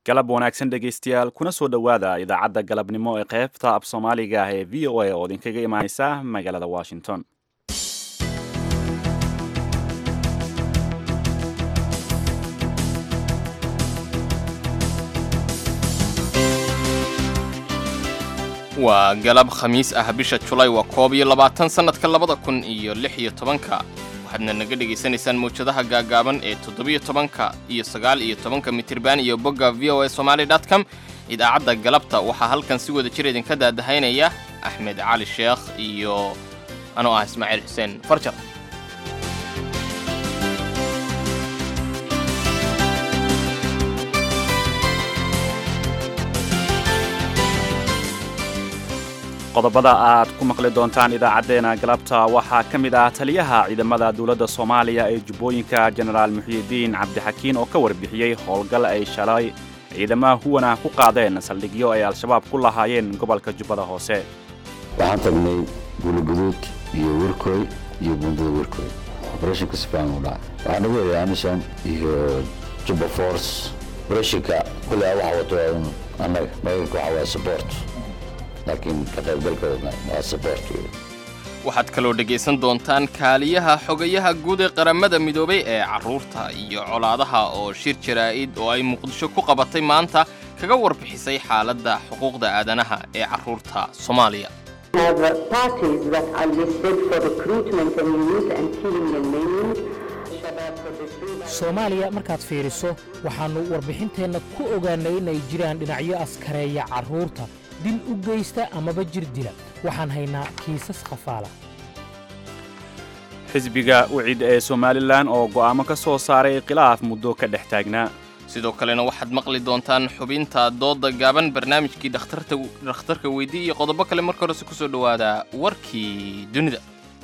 galab wanaagsan dhegaystayaal kuna soo dhowaada idaacadda galabnimo ee qaybta af soomaaliga ah ee v o a oo idinkaga imaaneysa magaalada washington. waa galab khamiis ah bisha July waa 21 sanadka 2016 waxaadna naga dhageysanaysaan muujadaha gaagaaban ee 17 iyo 19 mitirban iyo bogga voasomali.com. idaacadda galabta waxaa halkan si wada jir idinka daadahaynaya Axmed Cali Sheekh iyo anoo ah Ismaaciil Xuseen Farjar. qodobada aad ku maqli doontaan idaacadeena galabta waxaa ka mid ah taliyaha ciidamada dawladda Soomaaliya ee Jubbooyinka General Muxyidiin Cabdixakiin oo ka warbixiyay howlgal ay shalay ciidamada huwana ku qaadeen saldhigyo ay al-shabaab ku lahaayeen gobolka Jubbada Hoose. waxaan tagnay Gulguduud iyo Warkoy iyo Bundada Warkoy operation Kusbaan u dhacay waxaan ugu yeeray Amishan iyo Jubba Force operation-ka kulaa waxa wato annaga magaca waa support laakiin ka qaybgalkooda waa support. waxaad kaloo dhageysan doontaan kaaliyaha xogayaha guud ee qaramada midoobay ee carruurta iyo colaadaha oo shir jaraa'id oo ay Muqdisho ku qabatay maanta kaga warbixisay xaaladda xuquuqda aadanaha ee carruurta Soomaaliya. Soomaaliya markaad fiiriso waxaanu warbixinteenna ku ogaanay inay jiraan dhinacyo askareeya carruurta dil u geysta amaba jir dila. waxaan haynaa kiisas qafaala. xisbiga wicid ee Somaliland oo go'aamo ka soo saaray khilaaf muddo ka dhex taagnaa. sidoo kalena waxaad maqli doontaan xubinta dooda gaaban barnaamijkii dhakhtarka weydii iyo qodobo kale marka hore ku soo dhawaada warkii dunida.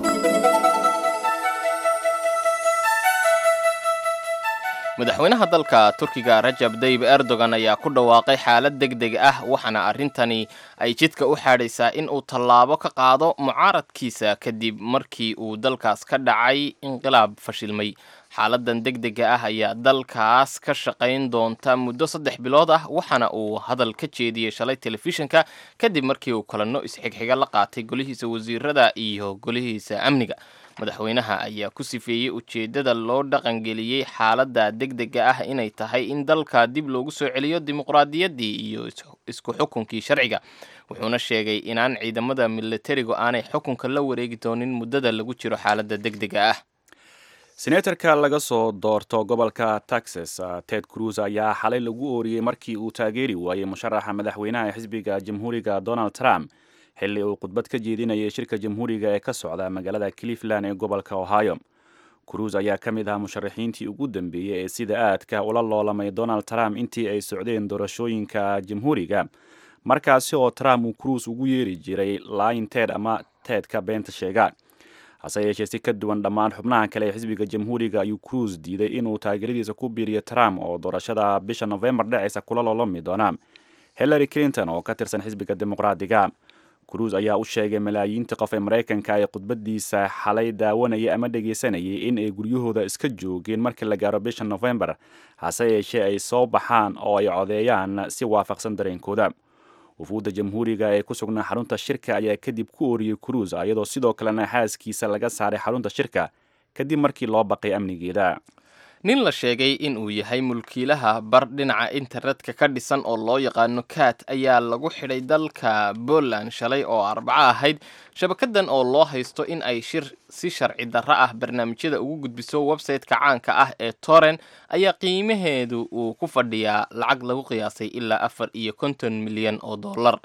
madaxweynaha dalka Turkiga Rajab Tayyip Erdogan ayaa ku dhawaaqay xaalad degdeg ah waxaana arrintani ay jidka u xaadhaysaa in uu tallaabo ka qaado mucaaradkiisa kadib markii uu dalkaas ka dhacay inqilaab fashilmay. xaaladan degdega ah ayaa dalkaas ka shaqayn doonta muddo 3 bilood ah waxaana uu hadal ka jeediyay shalay telefishinka kadib markii uu kalano isxigxiga la qaatay golihiisa wasiirada iyo golihiisa amniga. madaxweynaha ayaa ku sifeeyay ujeedada loo dhaqangeliyay xaaladda degdega ah inay tahay in dalka dib loogu soo celiyo dimuqraadiyaddii iyo isku xukunkii sharciga. wuxuuna sheegay inaan ciidamada militarigu aanay xukunka la wareegi doonin muddada lagu jiro xaaladda degdega ah. senatorka laga soo doorto gobolka Texas Ted Cruz ayaa xalay lagu ooriyay markii uu taageeri waayay musharaxa madaxweynaha ee xisbiga Jamhuuriga Donald Trump xilli uu khudbad ka jeedinayay shirka jamhuuriga ee ka socda magaalada Cleveland ee gobolka Ohio. Cruz ayaa ka mid ah musharaxiintii ugu dambeeyay ee sida aadka ula loolamay Donald Trump intii ay socdeen doorashooyinka jamhuuriga markaasi oo Trump uu Cruz ugu yeeri jiray Lying Ted ama Tedka beenta sheega. hase yeeshee si ka duwan dhammaan xubnaha kale ee xisbiga jamhuuriga ayuu Cruz diiday inuu taageeradiisa ku biiriyo Trump oo doorashada bisha November dhacaysa kula loolami doona Hillary Clinton oo ka tirsan xisbiga dimuqraadiga. Cruz ayaa u sheegay malaayiinta qof ee Mareykanka ay khudbadiisa xalay daawanayay ama dhageysanayay in ay guryahooda iska joogeen markii la gaaro bisha November hase yeeshee ay soo baxaan oo ay codeeyaan si waafaqsan dareenkooda. wufuudda jamhuuriga ee ku sugnaa xarunta shirka ayaa kadib ku ooriyay Cruz iyadoo sidoo kalena xaaskiisa laga saaray xarunta shirka kadib markii loo baqay amnigeeda. nin la sheegay in uu yahay mulkiilaha bar dhinaca internetka ka dhisan oo loo yaqaano Cat ayaa lagu xidhay dalka Poland shalay oo Arbaco ahayd. shabakadan oo loo haysto in ay si sharci darro ah barnaamijyada ugu gudbiso website-ka caanka ah ee Torrent ayaa qiimaheedu uu ku fadhiyaa lacag lagu qiyaasay ilaa 4.50 milyan oo dollar.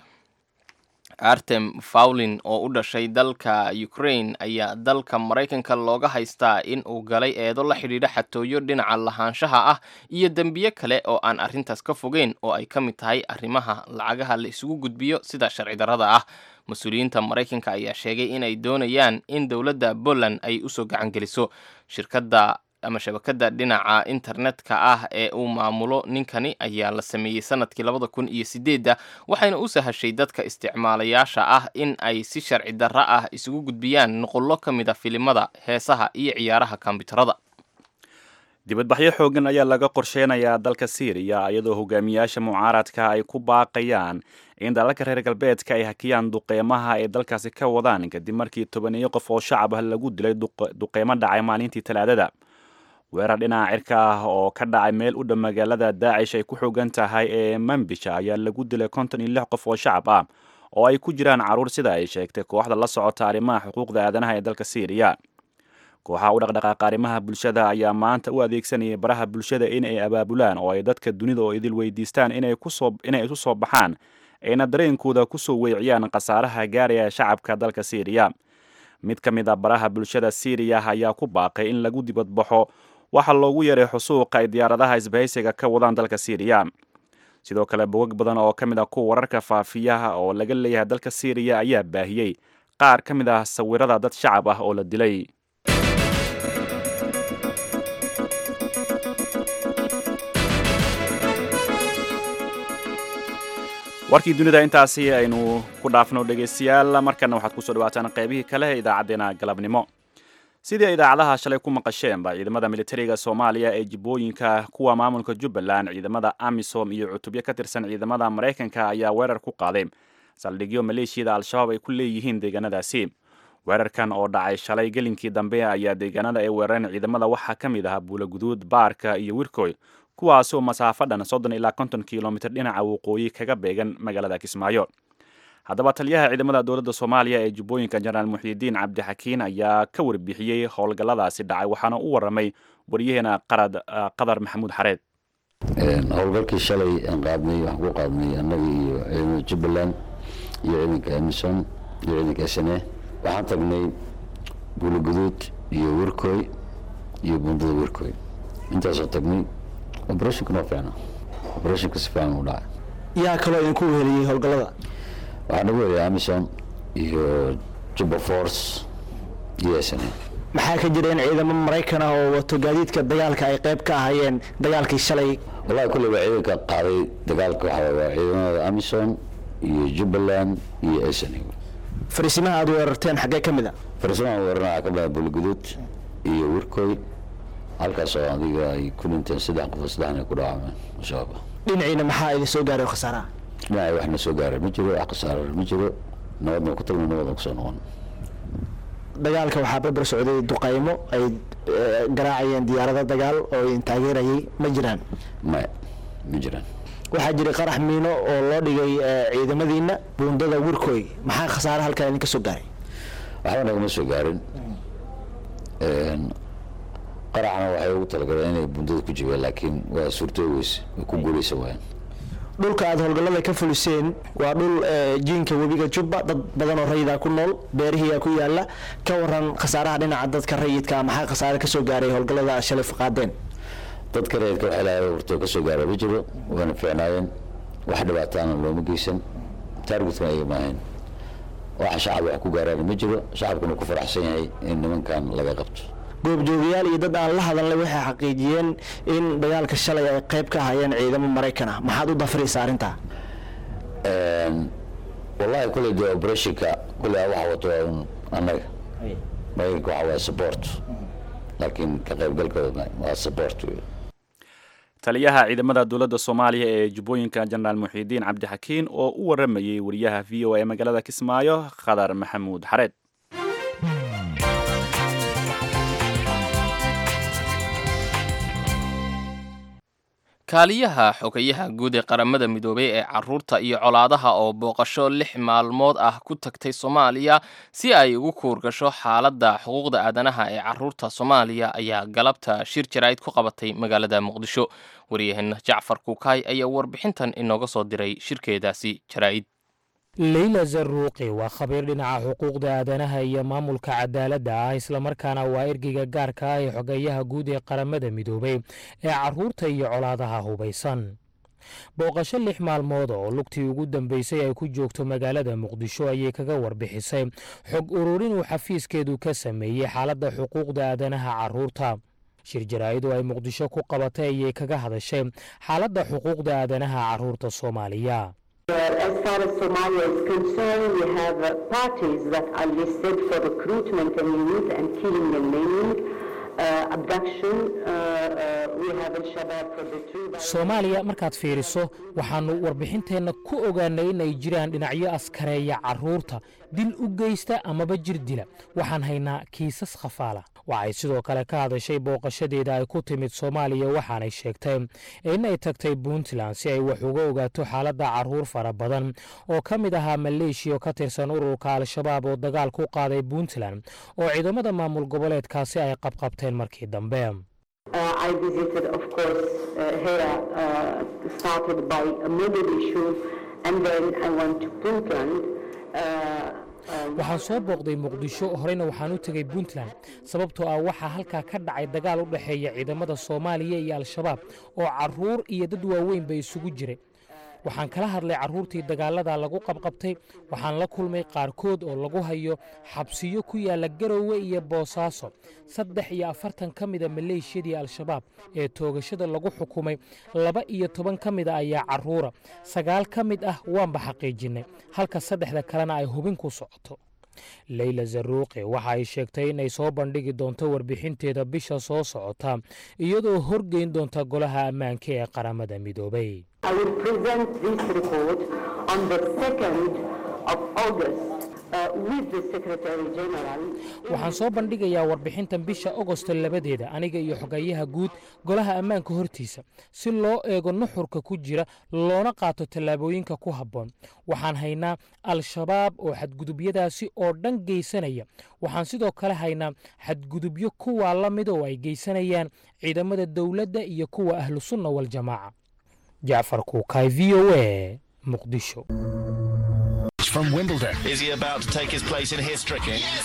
Artem Faulin oo u dhashay dalka Ukraine ayaa dalka Mareykanka looga haystaa in uu galay eedo la xidhiidha xatooyo dhinaca lahaanshaha ah iyo dambiye kale oo aan arrintaas ka fogeyn oo ay ka mid tahay arrimaha lacagaha la isugu gudbiyo sida sharci darrada ah. mas-uuliyiinta Mareykanka ayaa sheegay in ay doonayaan in dowladda Poland ay u soo gacan geliso shirkadda ama shabakada dhinaca internetka ah ee uu maamulo ninkani ayaa la sameeyay sanadkii 2008 waxayna u sahashay dadka isticmaalayaasha ah in ay si sharci darro ah isugu gudbiyaan nuqullo ka mid ah filimada, heesaha iyo ciyaaraha kombiyuutarada. dibadbaxyo xoogan ayaa laga qorsheynayaa dalka Syria iyadoo hogaamiyaasha mucaaradka ay ku baaqayaan in dalalka reer galbeedka ay hakiyaan duqeymaha ay dalkaasi ka wadaan kadib markii 10 qof oo shacab ah lagu dilay duqeymo dhacay maalintii Talaadada. weerar dhinaca cirka ah oo ka dhacay meel u dhow magaalada Daacish ay ku xogan tahay ee Manbija ayaa lagu dilay 56 qof oo shacab ah oo ay ku jiraan caruur sida ay sheegtay kooxda la socota arrimaha xuquuqda aadanaha ee dalka Syria. kooxaha u dhaqdhaqaaqa arrimaha bulshada ayaa maanta u adeegsanayay baraha bulshada in ay abaabulaan oo ay dadka dunida oo idil weydiistaan inay isu soo baxaan ayna dareenkooda ku soo weeciyaan khasaaraha gaaraya shacabka dalka Syria. mid ka mid ah baraha bulshada Syria ayaa ku baaqay in lagu dibadbaxo waxa loogu yeeray xusuuqa ay diyaaradaha isbahaysiga ka wadaan dalka Syria. sidoo kale bogag badan oo ka mid ah kuwa wararka faafiyaha oo laga leeyahay dalka Syria ayaa baahiyay qaar ka mid ah sawirada dad shacab ah oo la dilay. warkii dunida intaasi aynu ku dhaafno dhageystayaal markana waxaad ku soo dhawaataan qaybihii kale ee idaacadeena galabnimo. sidii idaacadaha shalay ku maqasheenba ciidamada militariga Soomaaliya ee jibooyinka kuwa maamulka Jubbaland ciidamada AMISOM iyo cutubyo ka tirsan ciidamada Mareykanka ayaa weerar ku qaaday saldhigyo maleeshiyada Al-Shabaab ay ku leeyihiin deegaanadaasi. weerarkan oo dhacay shalay gelinkii dambe ayaa deegaanada ay weerareen ciidamada waxaa ka mid ah Buulaguduud, Baarka iyo Wirkoy kuwaas oo masaafo dhan 30 ilaa 50 kiiloomitir dhinaca waqooyi kaga beegan magaalada Kismaayo. haddaba taliyaha ciidamada dowladda Soomaaliya ee Jubbooyinka Jenaraal Muxyidiin Cabdi Xakiin ayaa ka warbixiyay howlgalladaasi dhacay waxaana u waramay wariyaheena Qadar Maxamuud Xareed. howlgalkii shalay aan qaadnay waxaan ku qaadnay annaga iyo ciidamada Jubbaland iyo ciidanka AMISOM iyo ciidanka SNA waxaan tagnay Buulaguduud iyo Wirkoy iyo Buundada Wirkoy intaasoo tagnay operation ma fiicna operation ka sifaan u dhacay yaa kaloo idinku weheliyay howlgallada waxaan ugu weheliyay AMISOM iyo Jubba Force iyo SNA maxaa ka jira in ciidamo Mareykan ah oo wato gaadiidka dagaalka ay qayb ka ahaayeen dagaalkii shalay wallahi kulli waa ciidanka qaaday dagaalka waxa waa ciidamada AMISOM iyo Jubbaland iyo SNA fariisimaha aad weerarteen xagee ka mid ah fariisimaha weerarnaa ka mid ah Buulaguduud iyo Wirkoy halkaas oo adiga ay ku dhinteen 3 qof 3 ku dhaawacmeen shabaab dhinaciina maxaa idin soo gaaray khasaaraha dhinaca waxna soo gaaray ma jiro wax khasaaro ma jiro nabadna ku tagnay nabadna ku soo noqon dagaalka waxaa barbar socday duqaymo ay garaacayeen diyaarado dagaal oo ay taageerayay ma jiraan ma jiraan waxaa jiray qarax miino oo loo dhigay ciidamadiina Buundada Wirkoy maxaa khasaare halkan idin ka soo gaaray waxba nagama soo gaarin qaraxna waxay ugu talagaleen inay Buundada ku jibeen laakiin waa suurtooweys ku guuleysa waayeen dhulka aad howlgallada ka fuliseen waa dhul jiinka webiga Jubba dad badan oo rayida ku nool beerihiya ku yaala ka waran khasaaraha dhinaca dadka rayidka maxaa khasaare ka soo gaaray howlgallada shalay qaadeen dadka rayidka waxa la warto ka soo gaaray ma jiro wana fiicnaayeen wax dhibaataan looma geysan targetka ay maahan wax shacab wax ku gaaraan ma jiro shacabkuna ku faraxsan yahay in nimankan laga qabto goobjoogayaal iyo dad aan la hadalnay waxay xaqiijiyeen in dagaalka shalay ay qayb ka hayeen ciidamo Mareykan ah maxaad u dafraysaa arinta wallahi kulli de operationka kulli waxa wato annaga Mareykanka waxa waa support laakiin ka qaybgalkooda waa support taliyaha ciidamada dowladda Soomaaliya ee Jubbooyinka Jenaraal Muxyidiin Cabdi Xakiin oo u waramayay wariyaha VOA magaalada Kismaayo Qadar Maxamuud Xareed. kaaliyaha xogayaha guud ee qaramada midoobay ee caruurta iyo colaadaha oo booqasho 6 maalmood ah ku tagtay Soomaaliya si ay ugu koorgasho xaaladda xuquuqda aadanaha ee caruurta Soomaaliya ayaa galabta shir jaraa'id ku qabatay magaalada Muqdisho. wariyaheena Jacfar Kuukay ayaa warbixintan inooga soo diray shirkeedaasi jaraa'id. Leyla Zaruuqi waa khabiir dhinaca xuquuqda aadanaha iyo maamulka cadaaladda ah isla markaana waa ergeyga gaarka ah ee xogayaha guud ee qaramada midoobay ee caruurta iyo colaadaha hubaysan. booqasho 6 maalmood oo lugtii ugu dambeysay ay ku joogto magaalada Muqdisho ayay kaga warbixisay xog ururin uu xafiiskeedu ka sameeyay xaaladda xuquuqda aadanaha caruurta. shir jaraa'id oo ay Muqdisho ku qabatay ayay kaga hadashay xaaladda xuquuqda aadanaha caruurta Soomaaliya. As far as Somalia is concerned, we have parties that are listed for recruitment and youth and killing and maiming, reduction. We have al-Shabaab for the two. soomaaliya markaad fiiriso waxaannu warbixinteenna ku ogaanay inay jiraan dhinacyo askareeya carruurta dil u geysta amaba jir dila waxaan haynaa kiisas khafaala waxay sidoo kale ka hadashay booqashadeeda ay ku timid soomaaliya waxaanay sheegtay inay tagtay puntland si ay wax uga ogaato xaaladda carruur fara badan oo ka mid ahaa maleeshiya oo ka tirsan ururka al-shabaab oo dagaal ku qaaday puntland oo ciidamada maamul goboleedkaasi ay qabqabteen markii dambe. I visited, of course, here, started by a Mogadishu, and then I went to Puntland. waxaan soo booqday muqdisho horeyna waxaan u tegey puntland sababtoo ah waxaa halkaa ka dhacay dagaal u dhexeeya ciidamada soomaaliya iyo al-shabaab oo carruur iyo dad waaweynba isugu jiray waxaan kala hadlay carruurtii dagaaladaa lagu qabqabtay waxaan la kulmay qaarkood oo lagu hayo xabsiyo ku yaalla garowe iyo boosaaso 43 ka mida maleeshiyadii al-shabaab ee toogashada lagu xukumay 12 ka mida ayaa carruura 9 ka mid ah waanba xaqiijinnay halka 3 kalena ay hubin ku socoto. leyla zaruuqe waxa ay sheegtay inay soo bandhigi doonto warbixinteeda bisha soo socota iyadoo horgeyn doonta golaha ammaanka ee qaramada midoobay. I will present this report on the 2nd of August with the Secretary General. waxaan soo bandhigayaa warbixintan bisha Agosto 2 aniga iyo xogayaha guud golaha ammaanka hortiisa si loo eego nuxurka ku jira loona qaato tallaabooyinka ku habboon. waxaan haynaa al-shabaab oo xadgudubyadaasi oo dhan geysanaya waxaan sidoo kale haynaa xadgudubyo kuwa la mid oo ay geysanayaan ciidamada dawladda iyo kuwa ahlu sunna wal jamaaca. jacfar kuukay VOA muqdisho. From Wimbledon. Is he about to take his place in history?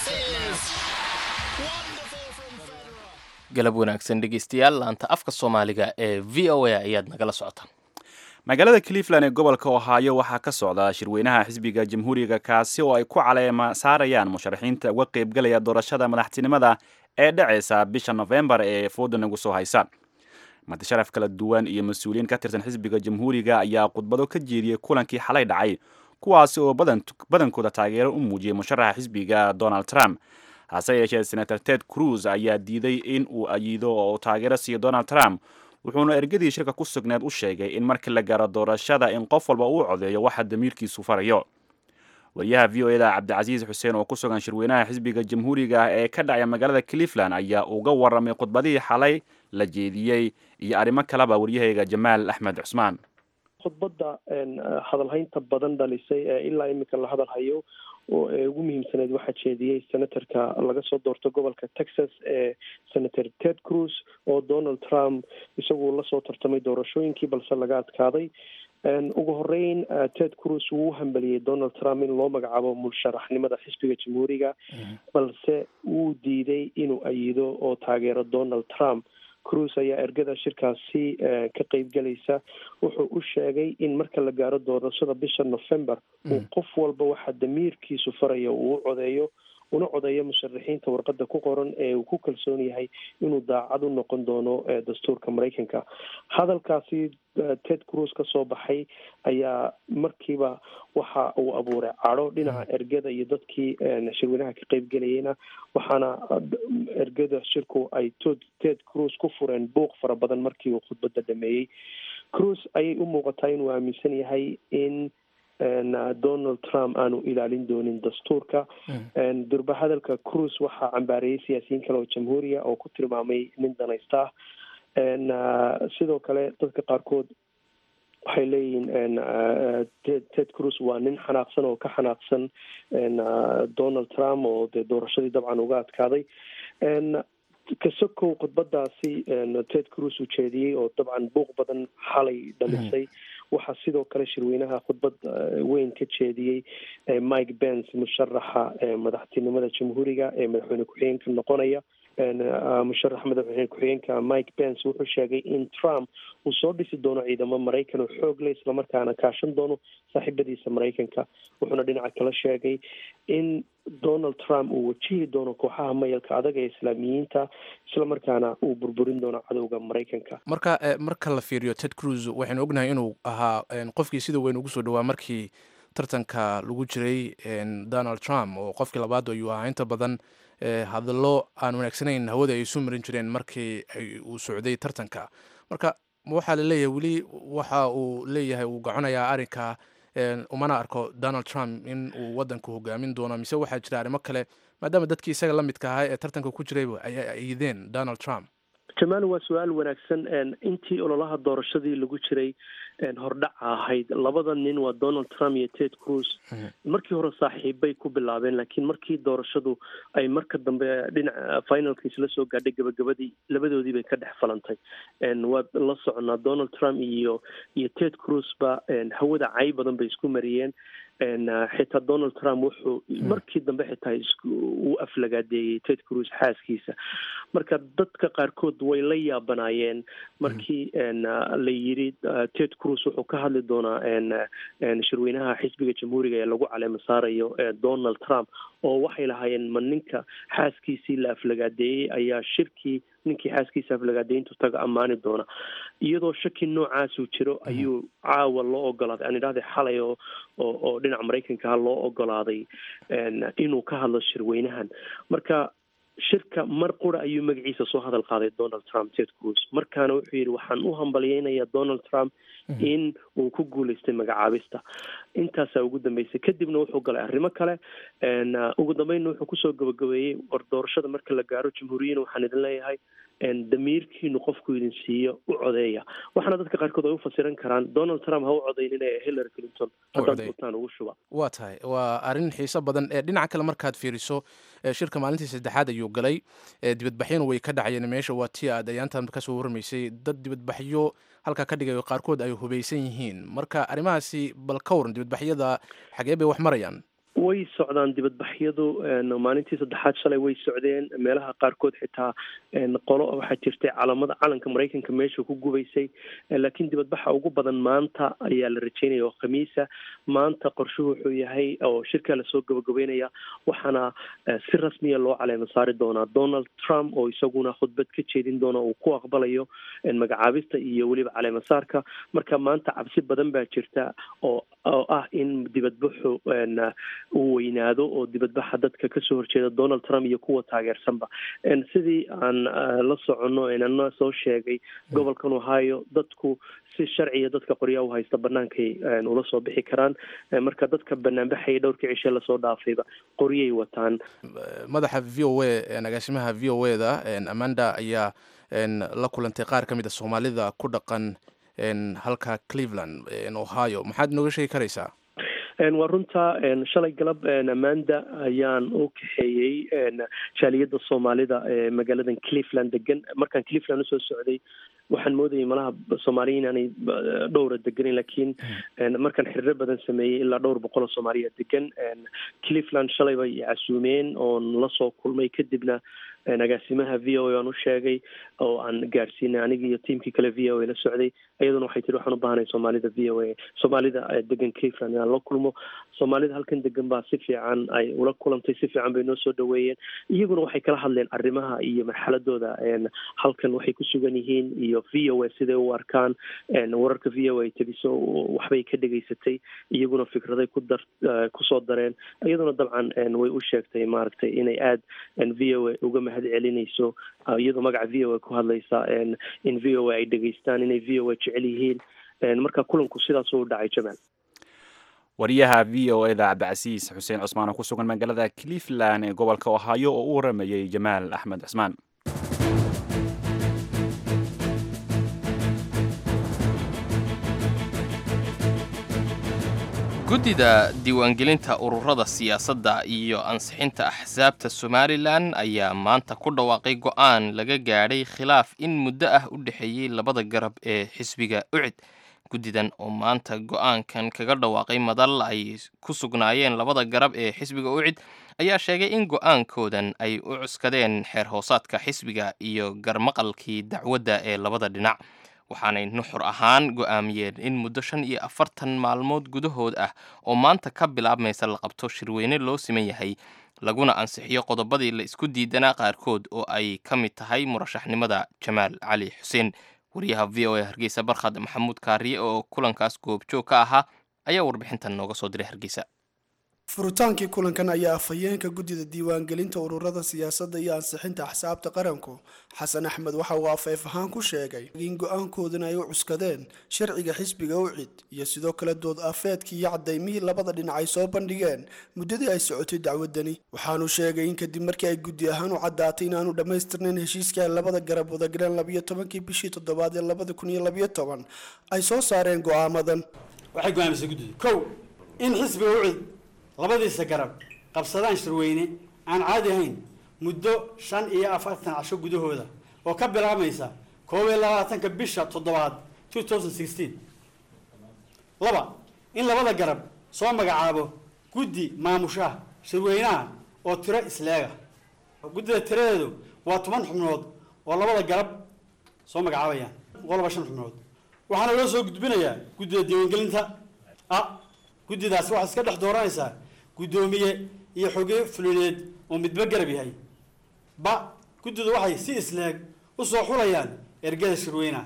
galab wanaagsan dhegeystayaal laanta afka Soomaaliga ee VOA ayaad nagala socotaan. magaalada Cleveland ee gobolka Ohio waxaa ka socda shirweynaha xisbiga Jamhuuriga kaasi oo ay ku caleema saarayaan musharaxiinta uga qaybgalaya doorashada madaxtinimada ee dhacaysa bisha November ee foodan ugu soo haysa. madax sharaf kala duwan iyo mas'uuliyiin ka tirsan xisbiga Jamhuuriga ayaa khudbado ka jeediyay kulankii xalay dhacay kuwaasi oo badankooda taageero u muujiyay musharaxa xisbiga Donald Trump. hase yeeshee Senator Ted Cruz ayaa diiday in uu ayido oo taageero siiyo Donald Trump wuxuuna ergadii shirka ku sugneed u sheegay in markii la gaaro doorashada in qof walba uu codeeyo waxa damiirkiisu farayo. wariyaha VOA-da Cabdicasiis Xuseen oo ku sugan shirweynaha xisbiga Jamhuuriga ee ka dhacay magaalada Cleveland ayaa uga waramay khudbadii xalay la jeediyay iyo arrimo kaleba wariyahayga Jamaal Axmed Cusmaan. khudbadda hadalhaynta badan dhalisay ee ilaa imika la hadalhayo oo ugu muhiimsaneed waxaa jeediyey senatorka laga soo doorto gobolka Texas ee Senator Ted Cruz oo Donald Trump isagu la soo tartamay doorashooyinkii balse laga adkaaday. ugu horeyn Ted Cruz wuu hambaliyay Donald Trump in loo magacaabo musharaxnimada xisbiga Jamhuuriga balse wuu diiday inuu ayido oo taageero Donald Trump. Cruz ayaa ergada shirkaasi ka qaybgalaysa wuxuu u sheegay in marka la gaaro doorashada bisha November uu qof walba waxa damiirkiisu farayo uu codeeyo una codeeyo musharaxiinta warqadda ku qoran ee uu ku kalsoon yahay inuu daacad u noqon doono dastuurka Mareykanka. hadalkaasi Ted Cruz ka soo baxay ayaa markiiba waxa uu abuuray cadho dhinaca ergada iyo dadkii shirweynaha ka qaybgalayayna waxaana ergada shirku ay Ted Cruz ku fureen buuq fara badan markii uu khudbadda dhameeyay. Cruz ayay u muuqataa inuu aaminsan yahay in Donald Trump aanu ilaalin doonin dastuurka. durba hadalka Cruz waxaa cambaareeyay siyaasiyiin kale oo Jamhuuriga oo ku tilmaamay nin danaysta. sidoo kale dadka qaarkood waxay leeyihiin Ted Cruz waa nin xanaaqsan oo ka xanaaqsan Donald Trump oo dee doorashadii dabcan uga adkaaday. kasokow khudbadaasi Ted Cruz uu jeediyey oo dabcan buuq badan xalay dhalisay waxaa sidoo kale shirweynaha khudbad weyn ka jeediyey Mike Pence musharaxa madaxtinimada Jamhuuriga ee madaxweyne ku-xigeenka noqonaya. musharaxa madaxweyne ku-xigeenka Mike Pence wuxuu sheegay in Trump uu soo dhisi doono ciidamo Mareykan oo xoog leh isla markaana kaashan doono saaxiibadiisa Mareykanka. wuxuuna dhinaca kale sheegay in Donald Trump uu wajihi doono kooxaha mayalka adag ee islaamiyiinta isla markaana uu burburin doono cadowga Mareykanka. marka la fiiriyo Ted Cruz waxaan ognahay inuu ahaa qofkii sida weyn ugu soo dhawaa markii tartanka lagu jiray Donald Trump oo qofkii labaad ayuu ahaa inta badan hadallo aan wanaagsanayn hawada ay isu marin jireen markii uu socday tartanka. Marka waxaa la leeyahay weli waxa uu leeyahay uu gaconayaa arrinka umana arko Donald Trump in uu waddanku hogaamin doono, mise waxaa jira arrimo kale maadaama dadkii isaga la midka ahaa ee tartanka ku jirayba ay aydeen Donald Trump. jamaal waa su-aal wanaagsan. intii ololaha doorashadii lagu jiray hordhaca ahayd labada nin waa Donald Trump iyo Ted Cruz. markii hore saaxiibbay ku bilaabeen, laakiin markii doorashadu ay marka dambe dhinaca finalkiis la soo gaadhay gabagabadii labadoodii bay ka dhex falantay. waad la soconaa Donald Trump iyo Ted Cruz ba hawada cay badan bay isku mariyeen. xitaa Donald Trump wuxuu markii dambe xitaa uu aflagaadeeyey Ted Cruz xaaskiisa. marka dadka qaarkood way la yaabanaayeen markii la yiri Ted Cruz wuxuu ka hadli doonaa shirweynaha xisbiga jamhuuriga ee lagu caleema saarayo Donald Trump, oo waxay lahaayeen ma ninka xaaskiisii la aflagaadeeyey ayaa shirkii ninkii xaaskiisa aflagaadeyntu taga ammaani doona. iyadoo shaki noocaasuu jiro ayuu caawa loo ogolaaday, aan idhahday xalay oo dhinaca maraykanka loo ogolaaday inuu ka hadlo shirweynahan. marka shirka mar qura ayuu magaciisa soo hadal qaaday Donald Trump Ted Cruz, markaana wuxuu yidhi waxaan u hambalyeynayaa Donald Trump in uu ku guuleystay magacaabista. intaasaa ugu dambeysay. kadibna wuxuu galay arrimo kale. ugu dambeynna wuxuu kusoo gabagabeeyey war doorashada marka la gaaro jamhuuriyina waxaan idin leeyahay damiirkiinu qofku idin siiyo u codeeya. waxaana dadka qaarkood ay u fasiran karaan Donald Trump ha u codeynin ee Hillary Clinton haddaad butaan ugu shuba. waa tahay waa arrin xiiso badan. dhinaca kale markaad fiiriso shirka maalintii saddexaad ayuu galay. dibadbaxyana way ka dhacayeen meesha. waa tii aad ayaantan kasoo warmaysay dad dibadbaxyo halkaa ka dhigayo qaarkood ay hubaysan yihiin. marka arrimahaasi bal ka waran dibadbaxyada xagee bay wax marayaan? way socdaan dibadbaxyadu. maalintii saddexaad shalay way socdeen. meelaha qaarkood xitaa qolo waxaa jirtay calamada calanka maraykanka meesha ku gubaysay. laakiin dibadbaxa ugu badan maanta ayaa la rajeynaya oo khamiisa. maanta qorshuhu wuxuu yahay oo shirkaa lasoo gabagabeynaya waxaana si rasmiya loo caleema saari doonaa Donald Trump oo isaguna khudbad ka jeedin doona uu ku aqbalayo magacaabista iyo weliba caleema saarka. marka maanta cabsi badan baa jirta oo ah in dibadbaxu uu weynaado oo dibadbaxa dadka kasoo horjeeda Donald Trump iyo kuwa taageersanba. sidii aan la soconno inana soo sheegay gobolkan Ohio dadku si sharciya dadka qoryaha u haysta bannaankay ula soo bixi karaan. marka dadka banaanbaxaya dhowrkii cishe lasoo dhaafayba qoryay wataan. madaxa VOA agaasimaha VOA-da Amanda ayaa la kulantay qaar ka mid a Soomaalida ku dhaqan halka Cleveland Ohio. maxaad nooga sheegi karaysaa? waa runta shalay galab Amanda ayaan u kaxeeyey jaaliyadda Soomaalida ee magaaladan Cleveland degan. markaan Cleveland usoo socday waxaan moodayay malaha Soomaaliya inaanay dhowra deganin, laakiin markaan xiriiro badan sameeyey ilaa 200 oo Soomaaliya degan. Cleveland shalay bay casuumeen oon la soo kulmay. kadibna agaasimaha VOA aan u sheegay oo aan gaarsiinay aniga iyo tiimkii kale VOA la socday. iyaduna waxay tiri waxaan u baahanahay Soomaalida VOA Soomaalida degan Cleveland inaan la kulmo. Soomaalida halkan degan baa si fiican ay ula kulantay, si fiican bay noo soo dhaweeyeen. iyaguna waxay kala hadleen arrimaha iyo marxaladooda halkan waxay ku sugan yihiin iyo VOA siday u arkaan. wararka VOA tabiso waxbay ka dhageysatay, iyaguna fikraday kusoo dareen. iyaduna dabcan way u sheegtay maaragtay inay aad VOA uga mahad celinayso iyadoo magaca VOA ku hadlaysa in VOA ay dhageystaan, inay VOA jecel yihiin. marka kulanku sidaas u dhacay Jamaal. wariyaha VOA-da Cabdicasiis Xuseen Cusmaan oo ku sugan magaalada Cleveland ee gobolka Ohio oo u waramayay Jamaal Axmed Cismaan. guddida diiwaangelinta ururada siyaasadda iyo ansixinta axsaabta Somaliland ayaa maanta ku dhawaaqay go'aan laga gaadhay khilaaf in muddo ah u dhexeeyey labada garab ee xisbiga UCID. guddidan oo maanta go'aankan kaga dhawaaqay madal ay ku sugnaayeen labada garab ee xisbiga UCID ayaa sheegay in go'aankoodan ay u cuskadeen xeer hoosaadka xisbiga iyo garmaqalkii dacwadda ee labada dhinac. waxaanay nuxur ahaan go'aamiyeen in muddo 45 maalmood gudahood ah oo maanta ka bilaabmaysa la qabto shirweyne loo siman yahay, laguna ansixiyo qodobadii la isku diidanaa qaarkood oo ay ka mid tahay murashaxnimada Jamaal Cali Xuseen. wariyaha VOA Hargeysa Barkhad Maxamuud Kaariye oo kulankaas goobjoog ka ahaa ayaa warbixintan nooga soo diray Hargeysa. furutaankii kulankan ayaa afhayeenka guddida diiwaangelinta ururada siyaasadda iyo ansixinta axsaabta qaranku xasan axmed waxa uu afeef ahaan ku sheegay in go-aankoodana ay u cuskadeen sharciga xisbiga ucid iyo sidoo kale dood afeedkii iyo cadaymihii labada dhinac ay soo bandhigeen muddadii ay socotay dacwadani waxaanu sheegay in kadib markii ay guddi ahaan u caddaatay inaanu dhammaystirnayn heshiiskii ay labada garab wadagaleen 12 bishii 7 ee 2012 ay soo saareen go'aamadan waxay go'aamisay guddidu kow in xisbiga ucid labadiisa garab qabsadaan shirweyne aan caadi ahayn muddo 45 casho gudahooda oo ka bilaabmaysa 21 bisha 7 2016 laba in labada garab soo magacaabo guddi maamushaha shirweynaha oo tiro isleega guddida tiradeedu waa 10 xubnood oo labada garab soo magacaabayaan qolba 5 xubnood waxaana loo soo gudbinayaa guddida diiwaangelinta guddidaas waxaa iska dhex dooranaysaa guddoomiye iyo xoge fulineed oo midba garab yahay guddidu waxay si isleeg u soo xulayaan ergada shirweynaha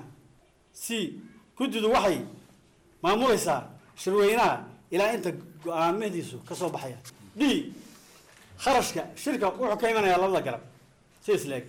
guddidu waxay maamulaysaa shirweynaha ilaa inta go-aamadiisu ka soo baxaya kharashka shirka wuxuu ka imanayaa labada garab si isleeg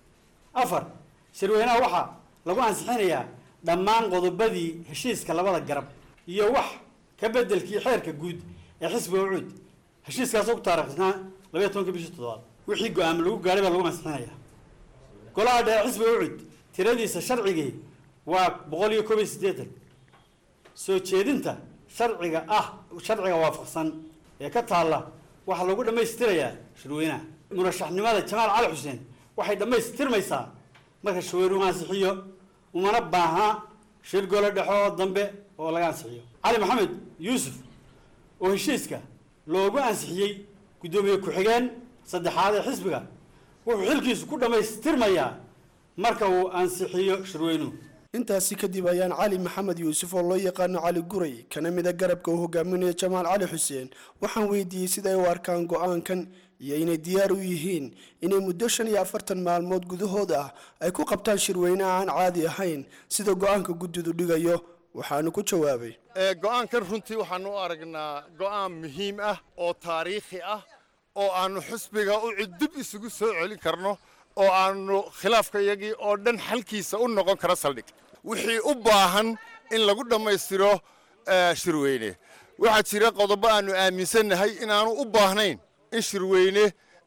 4 shirweynaha waxaa lagu ansixinayaa dhammaan qodobadii heshiiska labada garab iyo wax ka bedelkii xeerka guud ee xisbiga ucid heshiiskaas oo ku taariikhnaa 12 bishii 7 wixii go'aam lagu gaaray baa lagu ansixinayaa golaha dhexe xisbiga ucid tiradiisa sharcigii waa 181 soo jeedinta sharciga waafaqsan ee ka taala waxa lagu dhammaystirayaa shirweynaha murashaxnimada Jamaal Cali Xuseen waxay dhammaystirmaysaa marka shirweynuhu ansixiyo umana baaha shir gole dhexo dambe oo laga ansixiyo cali maxamed yuusuf oo heshiiska loogu ansixiyey guddoomiye ku-xigeen saddexaad ee xisbiga wuxuu xilkiisu ku dhammaystirmayaa marka uu ansixiyo shirweynuhu intaasi kadib ayaan cali maxamed yuusuf oo loo yaqaano cali guray kana mid ah garabka uu hogaaminayo Jamaal Cali Xuseen waxaan weydiiyey sida ay u arkaan go'aankan iyo inay diyaar u yihiin inay muddo 45 maalmood gudahooda ay ku qabtaan shirweyne aan caadi ahayn sida go'aanka guddidu dhigayo waxaanu ku jawaabay go'aankan runtii waxaanu u aragnaa go'aan muhiim ah oo taariikhi ah oo aanu xisbiga u dib isugu soo celin karno oo aanu khilaafka iyagii oo dhan xalkiisa u noqon kara saldhig wixii u baahan in lagu dhammaystiro shirweyne waxaa jira qodobo aanu aaminsanahay inaanu u baahnayn in shirweyne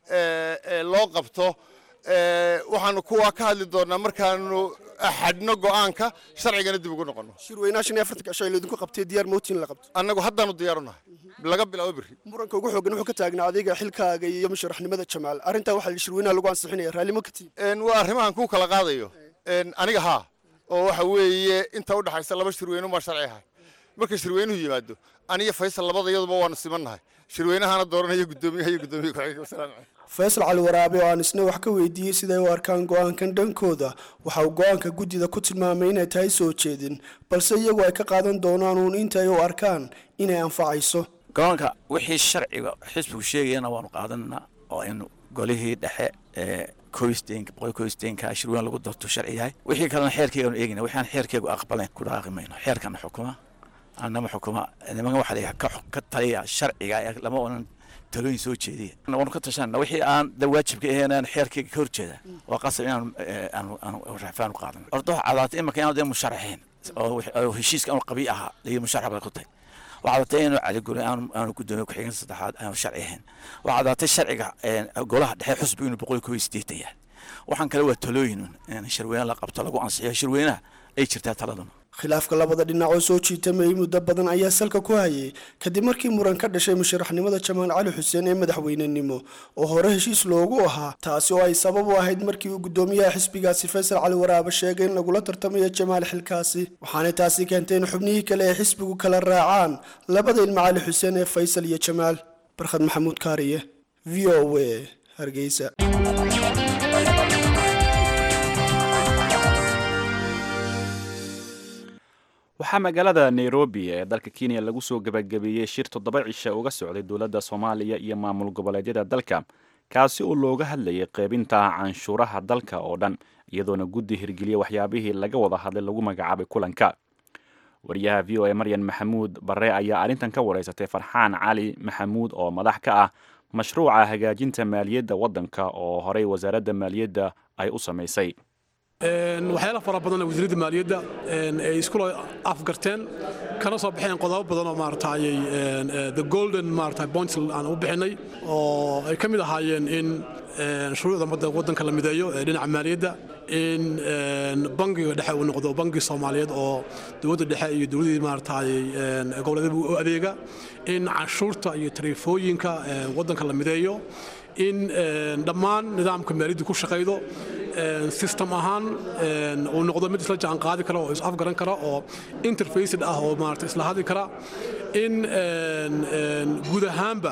loo qabto waxaanu kuwa ka hadli doonaa markaanu xadno go'aanka sharcigana dib ugu noqono shirweynaha 45 casho ay idinku qabtay diyaar mootin la qabto annagu haddaanu diyaarunahay laga bilaabo biri muranka ugu xooggan wuxuu ka taagnaa adiga xilkaaga iyo musharaxnimada Jamaal arinta waxa shirweynaha lagu ansixinaya raalimo ka tiin waa arrimahan ku kala qaadayo aniga oo waxa weeye inta u dhaxaysa laba shirweyne ma sharci ahay marka shirweynuhu yimaado aniga Faysal labadayaduba waanu simannahay shirweynahana dooranayo guddoomiyaha iyo guddoomiye ku-xigeenka salaam Faysal Cali Waraabe oo aan isna wax ka weydiiyey sida ay u arkaan go'aankan dhankooda waxa uu go'aanka guddida ku tilmaamay inay tahay soo jeedin balse iyagu ay ka qaadan doonaan inta ay u arkaan inay anfacayso go'aanka wixii sharciga xisbigu sheegayna waanu qaadanaa oo in golihii dhexe koysteenka shirweyne lagu doorto sharci yahay wixii kalena xeerkayga aanu eegina waxaan xeerkaygu aqbalayn ku dhaaqi mayno xeerkana xukuma anama xukuma nimanka waxa la ka taliya sharciga lama oran talooyin soo jeediya waanu ka tashanna wixii aan waajibka ahayn xeerkayga ka horjeeda waa qasab aan rafaan u qaadano ordo cadaatay imaka inaan musharaxiin oo heshiiska aan qabi ahaa iyo musharax ku tahay waxaad inuu cali guray aan guddoomiye ku-xigeen saddexaad aan sharci ahayn waxaad sharciga golaha dhexe xisbiga inuu 180 yahay waxaan kale waa talooyin in shirweyne la qabto lagu ansixiyo shirweynaha ay jirtaa taladuna khilaafka labada dhinac oo soo jiitamay muddo badan ayaa salka ku hayay kadib markii muran ka dhashay musharaxnimada Jamaal Cali Xuseen ee madaxweynenimo oo hore heshiis loogu ahaa taasi oo ay sabab u ahayd markii uu guddoomiyaha xisbigaasi Faysal Cali Waraabe sheegay in lagu tartamayo Jamaal xilkaasi waxaana taasi keentay in xubnihii kale ee xisbigu kala raacaan labada ilma Cali Xuseen ee Faysal iyo Jamaal Barkhad Maxamuud Kaariye VOA Hargeysa waxaa magaalada Nairobi ee dalka Kenya lagu soo gabagabeeyay shir 7 cisho uga socday dowladda Soomaaliya iyo maamul goboleedyada dalka kaasi oo looga hadlayay qaybinta canshuuraha dalka oo dhan iyadoona guddi hirgeliya waxyaabihii laga wada hadlay lagu magacaabay kulanka wariyaha v o a maryan maxamuud barre ayaa arrintan ka wareysatay farxaan cali maxamuud oo madax ka ah mashruuca hagaajinta maaliyadda waddanka oo horey wasaaradda maaliyadda ay u samaysay waxyaala fara badan oo wasiiradda maaliyadda ay isku afgarteen kana soo baxeen qodobo badan oo maaragtay the golden maaragtay points aan u bixinay oo ay ka mid ahaayeen in shuruucda waddanka la mideeyo ee dhinaca maaliyadda in bangiga dhexe uu noqdo bangi Soomaaliyeed oo dowladda dhexe iyo dowladda maaragtay goboleedyada u adeega in canshuurta iyo tariifooyinka waddanka la mideeyo in dhammaan nidaamka maaliyadda ku shaqeydo system ahaan uu noqdo mid isla jaan qaadi kara oo is afgaran kara oo interfaced ah oo maaragtay isla hadli kara in guud ahaanba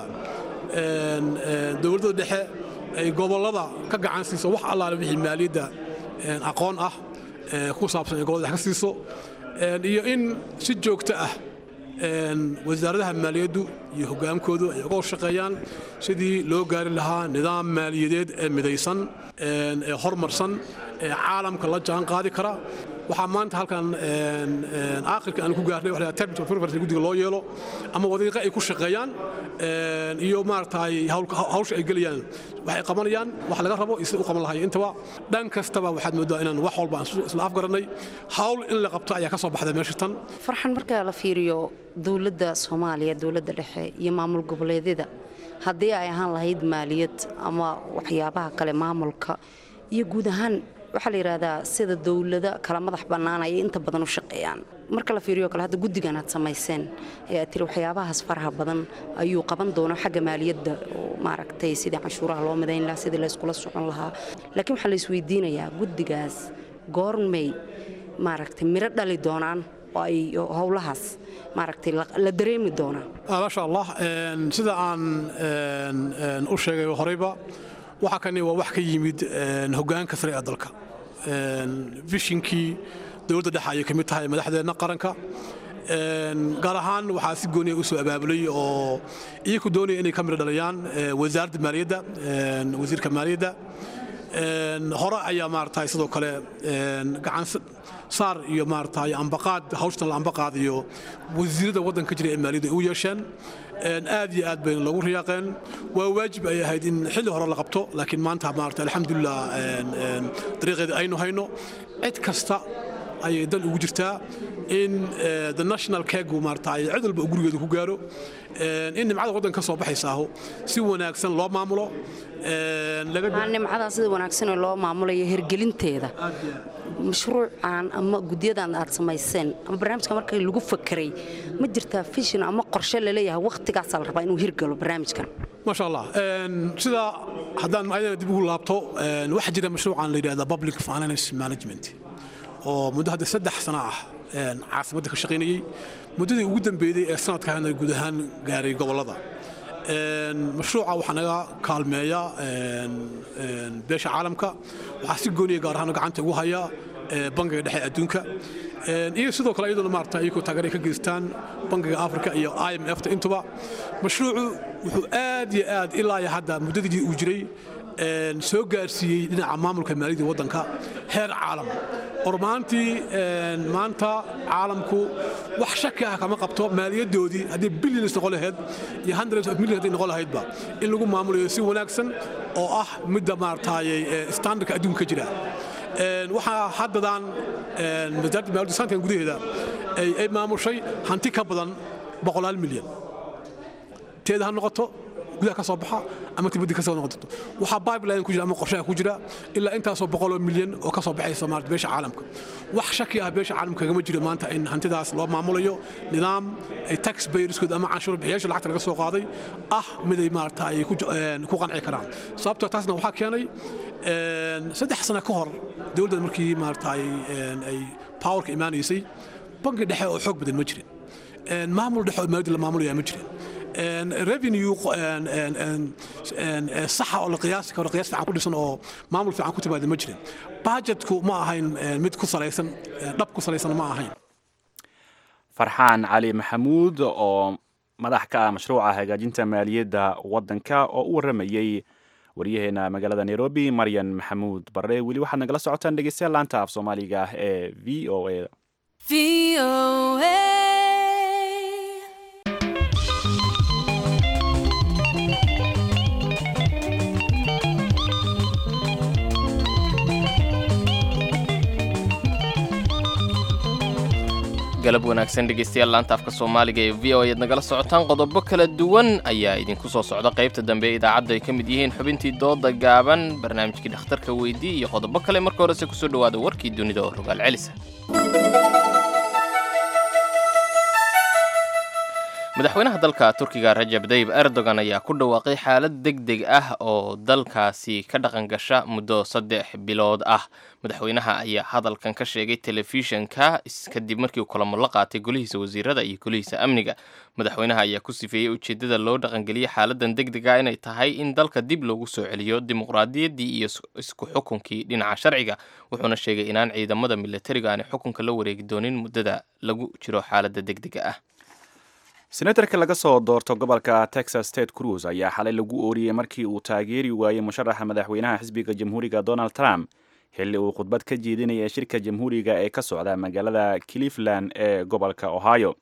dowladda dhexe ay gobolada ka gacan siiso wax allaale wixii maaliyadda aqoon ah ku saabsan ay gobolada ka siiso iyo in si joogto ah wasaaradaha maaliyaddu iyo hogaankoodu ay uga shaqeeyaan sidii loo gaari lahaa nidaam maaliyadeed ee midaysan ee horumarsan ee caalamka la jaan qaadi kara waxaa maanta halkan aakhirka aan ku gaarnay waxa la taabto furfurta guddiga loo yeelo ama wadiiqa ay ku shaqeeyaan iyo maartay hawsha ay galiyaan waxay qabanayaan wax laga rabo isla u qaban lahayn intaba dhan kastaba waxaad moodaa inaan wax walba isla afgaranay hawl in la qabto ayaa ka soo baxday meesha tan farxan marka la fiiriyo dawladda Soomaaliya dawladda dhexe iyo maamul goboleedyada haddii ay ahaan lahayd maaliyad ama waxyaabaha kale maamulka iyo guud ahaan waxa la yiraahdaa sida dawladda kala madax banaanay inta badan u shaqeeyaan marka la fiiriyo kala hadda guddigan aad sameeyeen ee tir waxyaabahaas faraha badan ayuu qaban doona xagga maaliyadda oo maaragtay sida canshuuraha loo midayn lahaa sida la isku socon lahaa laakiin waxa la isweydiinayaa guddigaas goormay maaragtay miro dhali doonaan ay howlahaas maaragtay la dareemi doona ma sha Allah sida aan u sheegay horeyba waxa kan waa wax ka yimid hoggaanka sare ee dalka visionkii dawladda dhexe ay kamid tahay madaxdeena qaranka gaar ahaan waxaa si gooni ah u soo abaabulay oo iyagu doonaya inay ka mid dhaliyaan wasaaradda maaliyadda wasiirka maaliyadda hore ayaa maartay sidoo kale gacan saar iyo maartay ambaqaad hawshan la ambaqaad iyo wasiirada waddanka jira ee maaliyadda u yeesheen aad iyo aad bay lagu riyaaqeen waa waajib ay ahayd in xilli hore la qabto laakiin maanta maartay alxamdulillah dariiqeeda aynu hayno cid kasta ay dal ugu jirtaa in the national cake maartay cid walba gurigeedu ku gaaro in nimcada waddanka soo baxaysaa si wanaagsan loo maamulo nimcada sida wanaagsan loo maamulayo hirgelinteeda mashruucan ama guddiyadan aad sameeyeen ama barnaamijka markii lagu fakiray ma jirtaa vision ama qorshe la leeyahay waqtigaas la rabaa inuu hirgalo barnaamijkan ma sha Allah sida haddaan ayaan dib ugu laabto waxa jira mashruucan la yiraahdo public finance management oo muddo hadda 3 sano ah caasimada ka shaqeynayay muddadii ugu dambeeyay ee sanadkan guud ahaan gaaray gobolada mashruuca waxa naga kaalmeeya beesha caalamka waxa si gooniya gaar ahaan gacanta ugu haya bangiga dhexe adduunka iyo sidoo kale iyadoo maartay ay ku taageeray ka geystaan bangiga Afrika iyo IMF ta intuba mashruucu wuxuu aad iyo aad ilaa hadda muddadii uu jiray soo gaarsiiyay dhinaca maamulka maaliyadda waddanka heer caalam ormaantii maanta caalamku wax shaki ah kama qabto maaliyadoodii hadii billions noqon lahayd iyo hundreds of millions noqon lahaydba in lagu maamulo si wanaagsan oo ah midda maartay standardka adduunka jira waxa haddan wasaaradda maaliyadda sanadkan gudaheeda ay maamushay hanti ka badan 100 milyan teeda noqoto gudaha ka soo baxa ama tibadii ka soo noqoto waxa pipeline ku jira ama qorshe ku jira ilaa intaas oo 100 milyan oo ka soo baxay Soomaaliya beesha caalamka wax shaki ah beesha caalamka kama jiro maanta in hantidaas loo maamulayo nidaam ay tax payers ama canshuur bixiyaasha lacagta laga soo qaaday ah mid ay maartay ku qanci karaan sababtoo taasna waxa keenay 3 sano ka hor dawladda markii maartay ay powerka imaanaysay bangi dhexe oo xoog badan ma jirin maamul dhexe oo maaliyadda la maamulayo ma jirin revenue صح ولا قياس fiican ku dhisan oo maamul fiican ku timaado ma jirin budgetku ma ahayn mid ku salaysan dhab ku salaysan ma ahayn farxaan cali maxamuud oo madax ka ah mashruuca hagaajinta maaliyadda waddanka oo u waramayay wariyaheena magaalada Nairobi Maryan Maxamuud Barre wali waxaad nagala socotaan dhegeystayaal laanta af Soomaaliga ee VOA galab wanaagsan dhegeystayaal laanta afka Soomaaliga ee VOA aad nagala socotaan qodobo kala duwan ayaa idinku soo socda qaybta dambe ee idaacadda ay ka mid yihiin xubintii dooda gaaban barnaamijkii dhakhtarka weydii iyo qodobo kale marka horese ku soo dhawaada warkii dunida oo rogaal celisa madaxweynaha dalka Turkiga Rajab Tayyip Erdogan ayaa ku dhawaaqay xaalad degdeg ah oo dalkaasi ka dhaqan gasha muddo 3 bilood ah madaxweynaha ayaa hadalkan ka sheegay telefishinka kadib markii uu kulamo la qaatay golihiisa wasiirada iyo golihiisa amniga madaxweynaha ayaa ku sifeeyay ujeedada loo dhaqan galiyay xaaladan degdega inay tahay in dalka dib loogu soo celiyo dimuqraadiyaddii iyo isku xukunkii dhinaca sharciga wuxuuna sheegay inaan ciidamada militariga aan xukunka la wareegi doonin muddada lagu jiro xaaladda degdega ah senatarka laga soo doorto gobolka Texas Ted Cruz ayaa xalay lagu ooriyay markii uu taageeri waayay musharaxa madaxweynaha xisbiga jamhuuriga Donald Trump xilli uu khudbad ka jeedinayay shirka jamhuuriga ee ka socda magaalada Cleveland ee gobolka Ohio.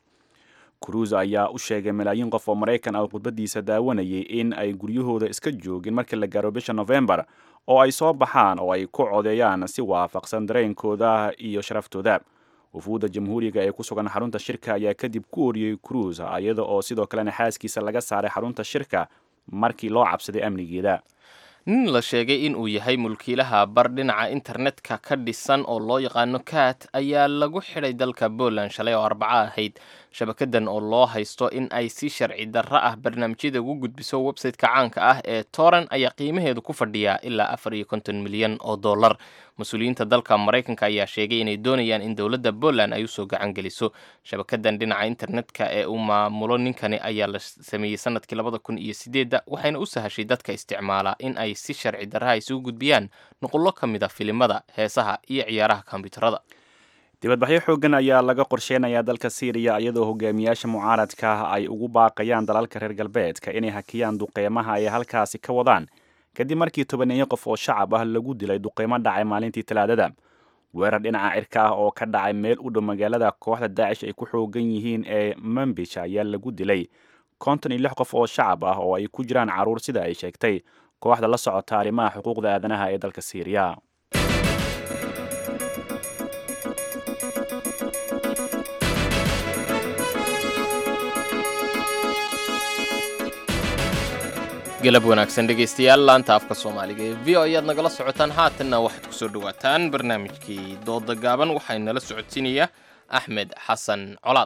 Cruz ayaa u sheegay malaayiin qof oo Mareykan ah khudbadiisa daawanayay in ay guryahooda iska joogin markii la gaaro bisha November oo ay soo baxaan oo ay ku codeeyaan si waafaqsan dareenkooda iyo sharaftooda. wufuudda jamhuuriga ee ku sugan xarunta shirka ayaa kadib ku ooriyay Cruz iyada oo sidoo kalena xaaskiisa laga saaray xarunta shirka markii loo cabsaday amnigeeda. nin la sheegay in uu yahay mulkiilaha bar dhinaca internetka ka dhisan oo loo yaqaano Cat ayaa lagu xidhay dalka Poland shalay oo Arbaca ahayd shabakadan oo loo haysto in ay si sharci darro ah barnaamijyada ugu gudbiso website-ka caanka ah ee Torrent ayaa qiimaheedu ku fadhiyaa ilaa $54 milyan oo dollar. mas-uuliyiinta dalka Mareykanka ayaa sheegay inay doonayaan in dowladda Poland ay u soo gacan geliso shabakadan dhinaca internetka ee uu maamulo ninkani ayaa la sameeyay sanadkii 2008 waxayna u sahashay dadka isticmaala in ay si sharci darro isugu gudbiyaan nuqullo ka mid ah filimada heesaha iyo ciyaaraha kombiyuutarada. dibadbaxyo xoogan ayaa laga qorsheynayaa dalka Syria iyadoo hogaamiyaasha mucaaradka ay ugu baaqayaan dalalka reer galbeedka inay hakiyaan duqeymaha ay halkaasi ka wadaan kadib markii 12 qof oo shacab ah lagu dilay duqeymo dhacay maalintii Talaadada. weerar dhinaca cirka ah oo ka dhacay meel u dhow magaalada kooxda Daesh ay ku xoogan yihiin ee Manbij ayaa lagu dilay 56 qof oo shacab ah oo ay ku jiraan caruur sida ay sheegtay kooxda la socota arrimaha xuquuqda aadanaha ee dalka Syria. galab wanaagsan dhegeystayaal laanta afka Soomaaliga ee VOA aad nagala socotaan haatanna waxaad ku soo dhawaataan barnaamijkii dooda gaaban waxay nala socodsiinaya Axmed Xasan Colaad.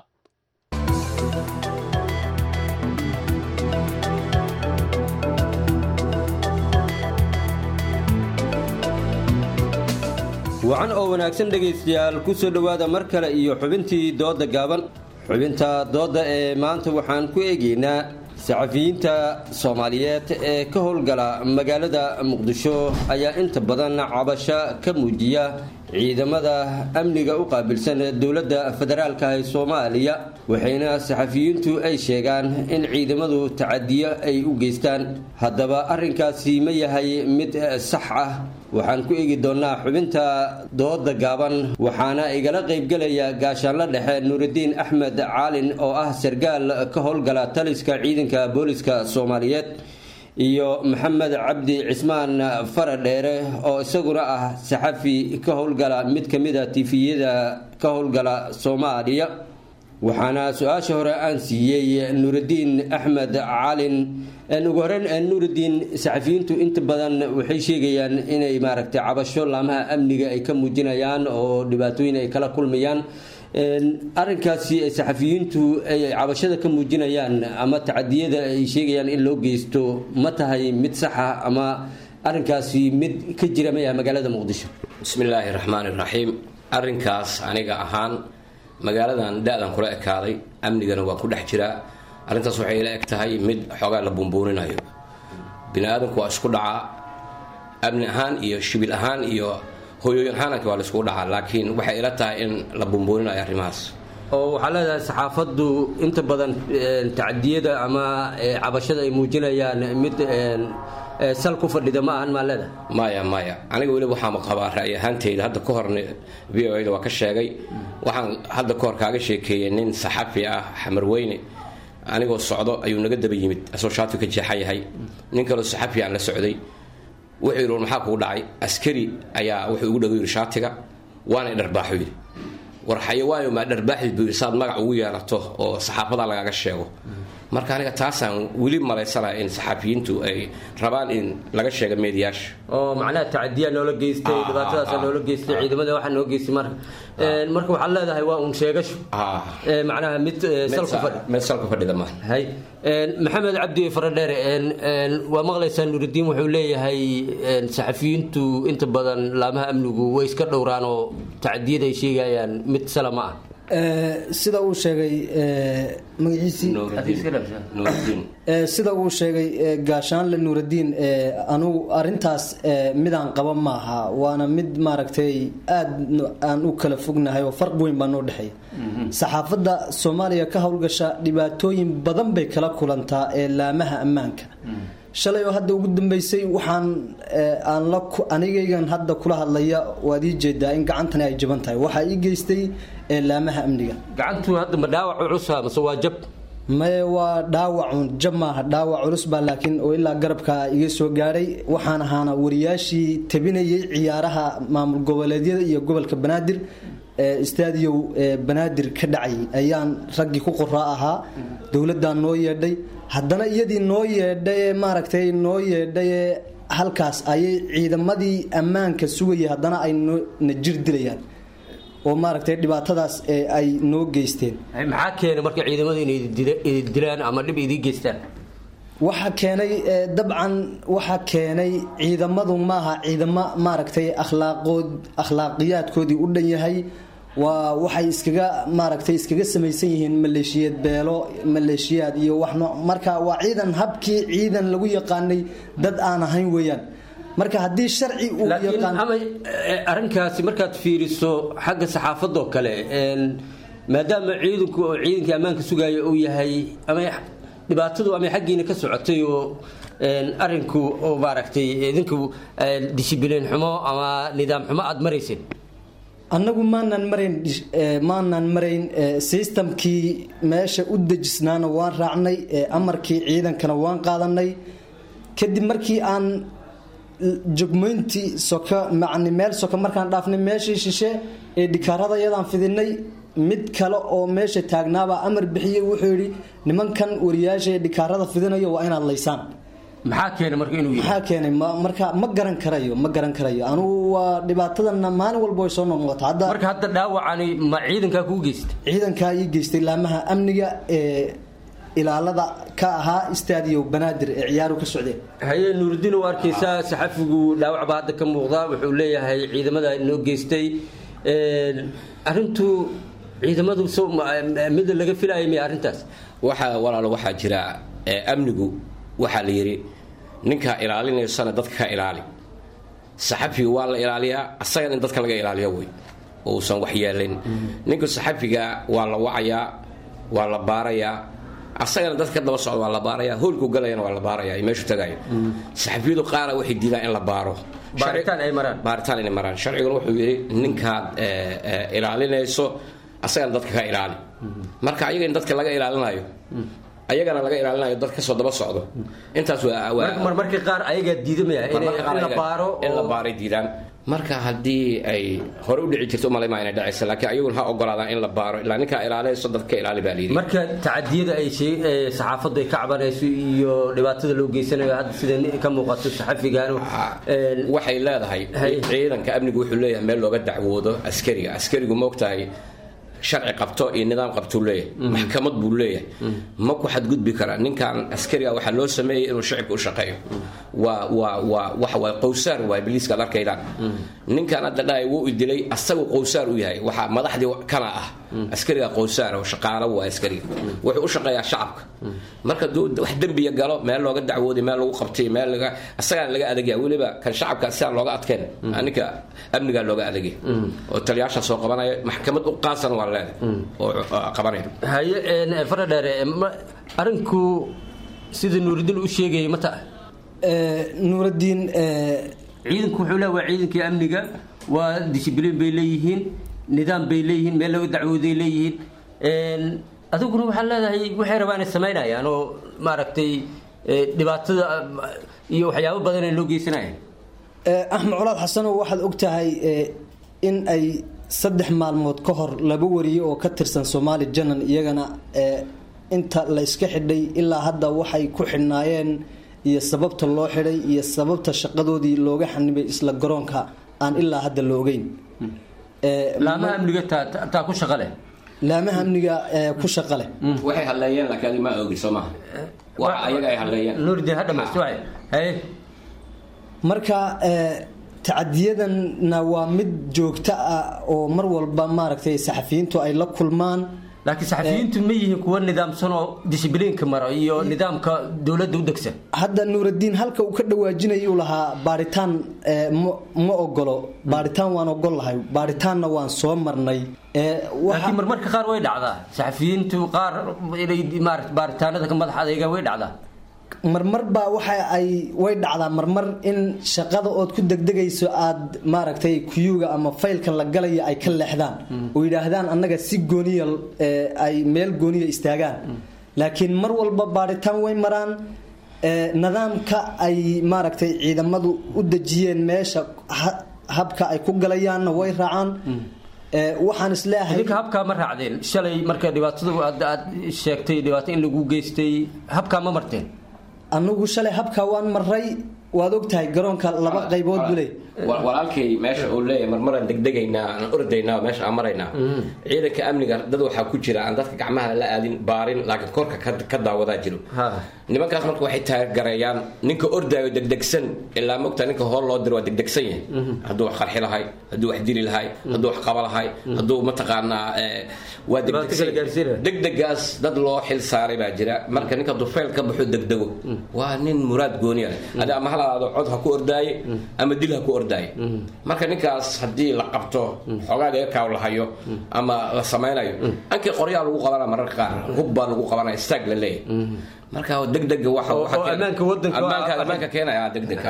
wacan oo wanaagsan dhegeystayaal ku soo dhawaada mar kale iyo xubintii dooda gaaban xubinta dooda ee maanta waxaan ku eegaynaa saxafiyiinta Soomaaliyeed ee ka howlgala magaalada Muqdisho ayaa inta badan cabasho ka muujiya ciidamada amniga u qaabilsan dowladda federaalka ee Soomaaliya waxayna saxafiyiintu ay sheegaan in ciidamadu tacadiyo ay u geystaan haddaba arrinkaasi ma yahay mid sax ah waxaan ku eegi doonaa xubinta dooda gaaban waxaana igala qaybgalaya gaashaanla dhexe Nuuridiin Axmed Caalin oo ah sargaal ka howlgala taliska ciidanka booliska Soomaaliyeed iyo Maxamed Cabdi Cismaan Faradheere oo isaguna ah saxafi ka howlgala mid kamid ah TV-yada ka howlgala Soomaaliya waxaana su'aasha hore aan siiyay Nuuridiin Axmed Caalin ugu horreyn Nuuridiin saxafiyiintu inta badan waxay sheegayaan inay maaragtay cabasho laamaha amniga ay ka muujinayaan oo dhibaatooyin ay kala kulmayaan arrinkaasi saxafiyiintu ay cabashada ka muujinayaan ama tacadiyada ay sheegayaan in loo geysto ma tahay mid sax ah ama arrinkaasi mid ka jira ma yahay magaalada Muqdisho? bismillaahi raxmaani raxiim arrinkaas aniga ahaan magaaladan da'dan kula ekaaday amnigana waa ku dhex jiraa arrintaas waxay ila eg tahay mid xoogaa la buunbuuninayo bini'aadanku waa isku dhacaa amni ahaan iyo shibil ahaan iyo hooyooyin ahaanka waa la isku dhacaa laakiin waxay ila tahay in la buunbuuninayo arrimahaas oo waxaa leedahay saxaafaddu inta badan tacadiyada ama cabashada ay muujinayaan mid sal ku fadhida ma ahan maalada maya aniga weli waxaan qabaa ra'yi ahaanteyda hadda ka horna VOA-da waa ka sheegay waxaan hadda ka hor kaaga sheekeeyay nin saxafi ah xamarweyne anigoo socdo ayuu naga daba yimid asoo shaati ka jeexan yahay nin kaloo saxafi aan la socday wuxuu yidhi maxaa kugu dhacay askari ayaa wuxuu ugu dhago yidhi shaatiga waana dharbaaxo yidhi war xayawaayo maa dharbaaxid buu yidhi saad magac ugu yeelato oo saxaafada lagaga sheego marka aniga taasaan weli malaysanaha in saxaafiyiintu ay rabaan in laga sheego meediyaasha oo macnaha tacadiya noola geystay dhibaatadaas noola geystay ciidamada waxa noo geystay marka waxaad leedahay waa un sheegasho macnaha mid salku fadhida ma hay maxamed cabdi faradheere waa maqlaysaa nuuridiin wuxuu leeyahay saxafiyiintu inta badan laamaha amnigu way iska dhowraan oo tacadiyada ay sheegayaan mid salama ah sida uu sheegay sida uu sheegay gaashaanle nuuraddiin anugu arintaas midaan qaba maaha waana mid maaragtay aad aan u kala fognahay oo farq weyn baa noo dhexeeya saxaafadda soomaaliya ka howlgasha dhibaatooyin badan bay kala kulantaa ee laamaha ammaanka shalay oo hadda ugu dambeysay waxaan anigaygan hadda kula hadlaya waad ii jeedaa in gacantani ay jaban tahay waxaa ii geystay laamaha amniga gacantu hadda ma dhaawac culus mase waa jab maye waa dhaawacun jab maaha dhaawac culus baa laakiin oo ilaa garabka iga soo gaadhay waxaan ahaana wariyaashii tabinayay ciyaaraha maamul goboleedyada iyo gobolka banaadir istaadiyow banaadir ka dhacay ayaan raggii ku qoraa ahaa dowladdan noo yeedhay haddana iyadii noo yeedhay maaragtay noo yeedhay halkaas ayay ciidamadii ammaanka sugayay haddana ay na jir dilayaan oo maaragtay dhibaatadaas ay noo geysteen maxaa keenay marka ciidamada inay dilaan ama dhib idin geystaan waxa keenay dabcan waxa keenay ciidamadu maaha ciidamo maaragtay akhlaaqiyaadkoodii u dhan yahay waa waxay iskaga samaysan yihiin maleeshiyad beelo maleeshiyaad iyo wax marka waa ciidan habkii ciidan lagu yaqaanay dad aan ahayn weeyaan marka haddii sharci uu yaqaan ama arrinkaasi markaad fiiriso xagga saxaafadoo kale maadaama ciidanku oo ciidanka ammaanka sugaya uu yahay ama dhibaatadu ama xaggiina ka socotay oo arinku oo maaragtay idinku dishibiliin xumo ama nidaam xumo aad marayseen annagu maanan marayn systemkii meesha u dejisnaana waan raacnay amarkii ciidankana waan qaadanay kadib markii aan jogmeyntii meel soka markaan dhaafnay meeshii shishe ee dhikaarada yadaan fidinay mid kale oo meesha taagnaabaa amar bixiyey wuxuu yidhi nimankan wariyaasha ee dhikaarada fidinayo waa inaad laysaan maxaa keenay marka inuu maxaa keenay marka ma garan karayo anugu waa dhibaatadana maalin walba way soo noqota marka hadda dhaawacani ma ciidankaa kuu geystay ciidankaa ii geystay laamaha amniga ee ilaalada ka ahaa istaadiyo banaadir ee ciyaaru ka socdeen haye nuurudiin u arkaysaa saxafigu dhaawac baa hadda ka muuqda wuxuu leeyahay ciidamada noo geystay arintu ciidamadu mid laga filayay miya arrintaas waxaa jira amnigu waxaa la yidhi ninkaa ilaalinaysana dadka ka ilaali saxafiga waa la ilaaliyaa asagan in dadka laga ilaaliyo wey oo uusan wax yeelin ninka saxafiga waa la wacayaa waa la baarayaa asagana dadka daba socda waa la baarayaa hoolku galayana waa la baarayaa meeshu tagayo saxafiyadu qaara waxay diidaan in la baaro baaritaan inay maraan sharciguna wuxuu yidhi ninkaad ilaalinayso asagana dadka ka ilaali marka ayaga in dadka laga ilaalinayo ayagana laga ilaalinayo dad kasoo daba socdo intaas marmarkii qaar ayagaa diidamaya in la baaray diidaan marka haddii ay hore u dhici jirto umalay maa inay dhacaysa laakiin ayaguna ha ogolaadaan in la baaro ilaa ninkaa ilaalinayso dadka ilaali baa layidhi marka tacadiyada ay saxaafaddu ay ka cabanayso iyo dhibaatada loo geysanayo hadda sida ka muuqato saxafigan waxay leedahay ciidanka amnigu wuxuu leeyahay meel looga dacwoodo askarigu moogtahay sharci qabto iyo nidaam qabtuu leeyahay maxkamad buu leeyahay ma ku xadgudbi karaa ninkan askariga waxaa loo sameeyey inuu shacibka u shaqeeyo waa qowsaar waa ibliiska ad arkaydaan ninkan hadda dhahay wuu idilay asagu qowsaar u yahay waxaa madaxdii kana ah askariga qowsaar oo shaqaalo waa askariga wuxuu u shaqeeyaa shacabka marka wax dembiya galo meel looga dacwooday meel lagu qabtay meel asagaan laga adagaya weliba kan shacabka sidaan looga adkeen ninka amnigaa looga adagay oo taliyaasha soo qabanaya maxkamad u qaasan waa haye faradheere arinku sida nuurudiin u sheegayay ma taha nuuraddiin ciidanku wuxuu leeyahay waa ciidankii amniga waa discibliin bay leeyihiin nidaam bay leeyihiin meel laga dacwooday leeyihiin adiguna waxaad leedahay waxay rabaan inay samaynayaan oo maaragtay dhibaatada iyo waxyaabo badan ay loo geysanayaan axmed colaad xasanow waxaad ogtahay in ay 3 maalmood ka hor laba wariye oo ka tirsan Somali Janan iyagana inta la iska xidhay ilaa hadda waxay ku xidhnaayeen iyo sababta loo xidhay iyo sababta shaqadoodii looga xanibay isla garoonka aan ilaa hadda la ogeyn laamaha amniga taa ku shaqo leh laamaha amniga ku shaqo leh waxay hadlayeen laakiin ma ogi Soomaa waxa ayaga ay hadlayeen nuuraddiin hadda ma soo hay marka tacadiyadanna waa mid joogto ah oo mar walba maaragtay saxafiyiintu ay la kulmaan laakiin saxafiyiintu ma yihiin kuwa nidaamsan oo discipliinka mara iyo nidaamka dawladda u degsan hadda nuuraddiin halka uu ka dhawaajinayay uu lahaa baaritaan ma ogolo baaritaan waan ogolahay baaritaanna waan soo marnay laakiin marmarka qaar way dhacdaa saxafiyiintu qaar inay maaragtay baaritaanada ka madax adeega way dhacdaa marmar baa waxa ay way dhacdaa marmar in shaqada ood ku degdegayso aad maaragtay kuyuga ama faylka la galaya ay ka leexdaan oo yiraahdaan annaga si gooniya ay meel gooniya istaagaan laakiin mar walba baaritaan way maraan nidaamka ay maaragtay ciidamadu u dajiyeen meesha habka ay ku galayaanna way raacaan waxaan isleeyahay idinka habka ma raacdeen shalay marka dhibaatada aad sheegtay dhibaato in lagu geystay habka ma marteen anagu shalay habka waan maray waad ogtahay garoonka laba qaybood bulay walaalkay meesha uu leeyahay marmaran degdegaynaa aan ordaynaa meesha aan maraynaa ciidanka amniga dad waxaa ku jira aan dadka gacmaha la aadin baarin laakiin korka ka daawadaa jiro nimankaas marka waxay taageerayaan ninka ordaayo degdegsan ilaa mogta ninka hool loo diro waa degdegsan yahay hadduu wax qarxi lahay hadduu wax dili lahay hadduu wax qaba lahay hadduu mataqaanaa waa degdegaas dad loo xil saaray baa jira marka ninka dufeel ka baxo degdego waa nin muraad gooniya leh ama halaado cod ha ku ordaaye ama dil ha ku ordaaye marka ninkaas haddii la qabto xogaaga kaaw la hayo ama la samaynayo ankii qoryaa lagu qabanaa mararka qaar hub baa lagu qabanaya istaag la leeyahay marka degdega waxa ammaanka keenaya degdega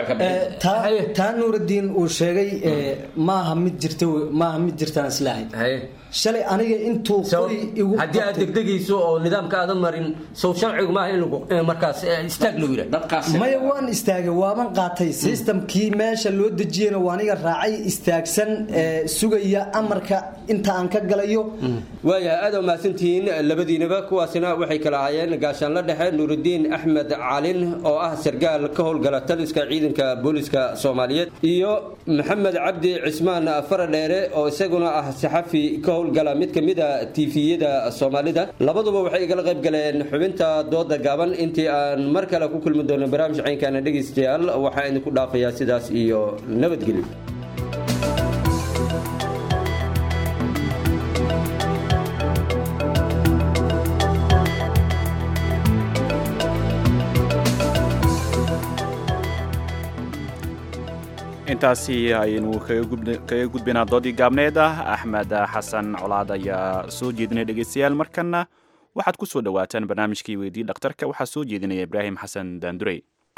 taa nuuraddiin uu sheegay maaha mid jirtaan islaahay shalay aniga intuu qori igu haddii aad degdegayso oo nidaamka aadan marin sow sharcigu maaha in markaas istaag loo yidhaa maya waan istaagay waaban qaatay systemkii meesha loo dejiyena waa aniga raacay istaagsan sugaya amarka inta aan ka galayo waaya aad u mahadsantihiin labadiinaba kuwaasina waxay kala ahaayeen gaashaan la dhexe nuuraddiin axmed calin oo ah sargaal ka howlgala taliska ciidanka booliska Soomaaliyeed iyo maxamed cabdi cismaan faradheere oo isaguna ah saxafi ka howlgala mid kamid ah TV-yada Soomaalida labaduba waxay igala qayb galeen xubinta dooda gaaban intii aan mar kale ku kulmi doono barnaamij caynkan dhageystayaal waxaan idinku dhaafayaa sidaas iyo nabadgelyo intaasi ayaynu kaga gudbinaa doodii gaabneed ah axmed xasan colaad ayaa soo jeedinaya dhegeystayaal markana waxaad ku soo dhawaataan barnaamijkii weydii dhakhtarka waxaa soo jeedinaya ibraahim xasan daandurey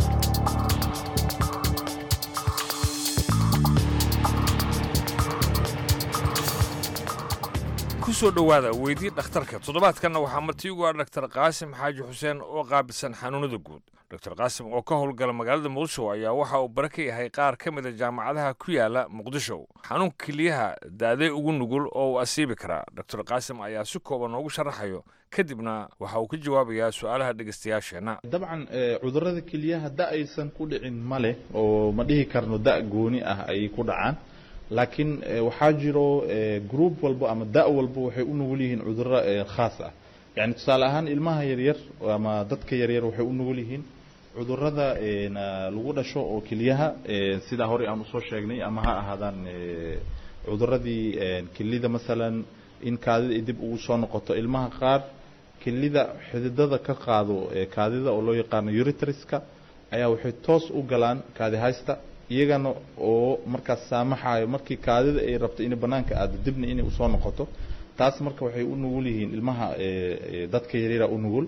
kusoo dhowaada weydii dhakhtarka toddobaadkanna waxaa marti ugu ah dhaktar qaasim xaaji xuseen oo qaabilsan xanuunada guud dr qaasim oo ka howlgala magaalada muqdisho ayaa waxa uu bara ka yahay qaar ka mid a jaamacadaha ku yaala muqdisho xanuunka keliyaha daadee ugu nugul oo uu asiibi karaa dr qaasim ayaa si kooban noogu sharaxayo kadibna waxa uu ka jawaabayaa su-aalaha dhegeystayaasheenna dabcan cudurrada keliyaha da aysan ku dhicin ma leh oo ma dhihi karno da gooni ah ayay ku dhacaan laakiin waxaa jiro group walbo ama da walbo waxay u nugul yihiin cudurro khaas ah yani tusaale ahaan ilmaha yaryar ama dadka yaryar waxay u nugul yihiin cudurrada lagu dhasho oo keliyaha sida hore aan usoo sheegnay ama ha ahaadaan cudurradii kelida masalan in kaadida ay dib ugu soo noqoto ilmaha qaar kelida xididada ka qaado kaadida oo loo yaqaano uretriska ayaa waxay toos u galaan kaadi haysta iyagana oo markaas saamaxayo markii kaadida ay rabto inay banaanka aado dibna inay usoo noqoto taas marka waxay u nugul yihiin ilmaha dadka yaryara u nugul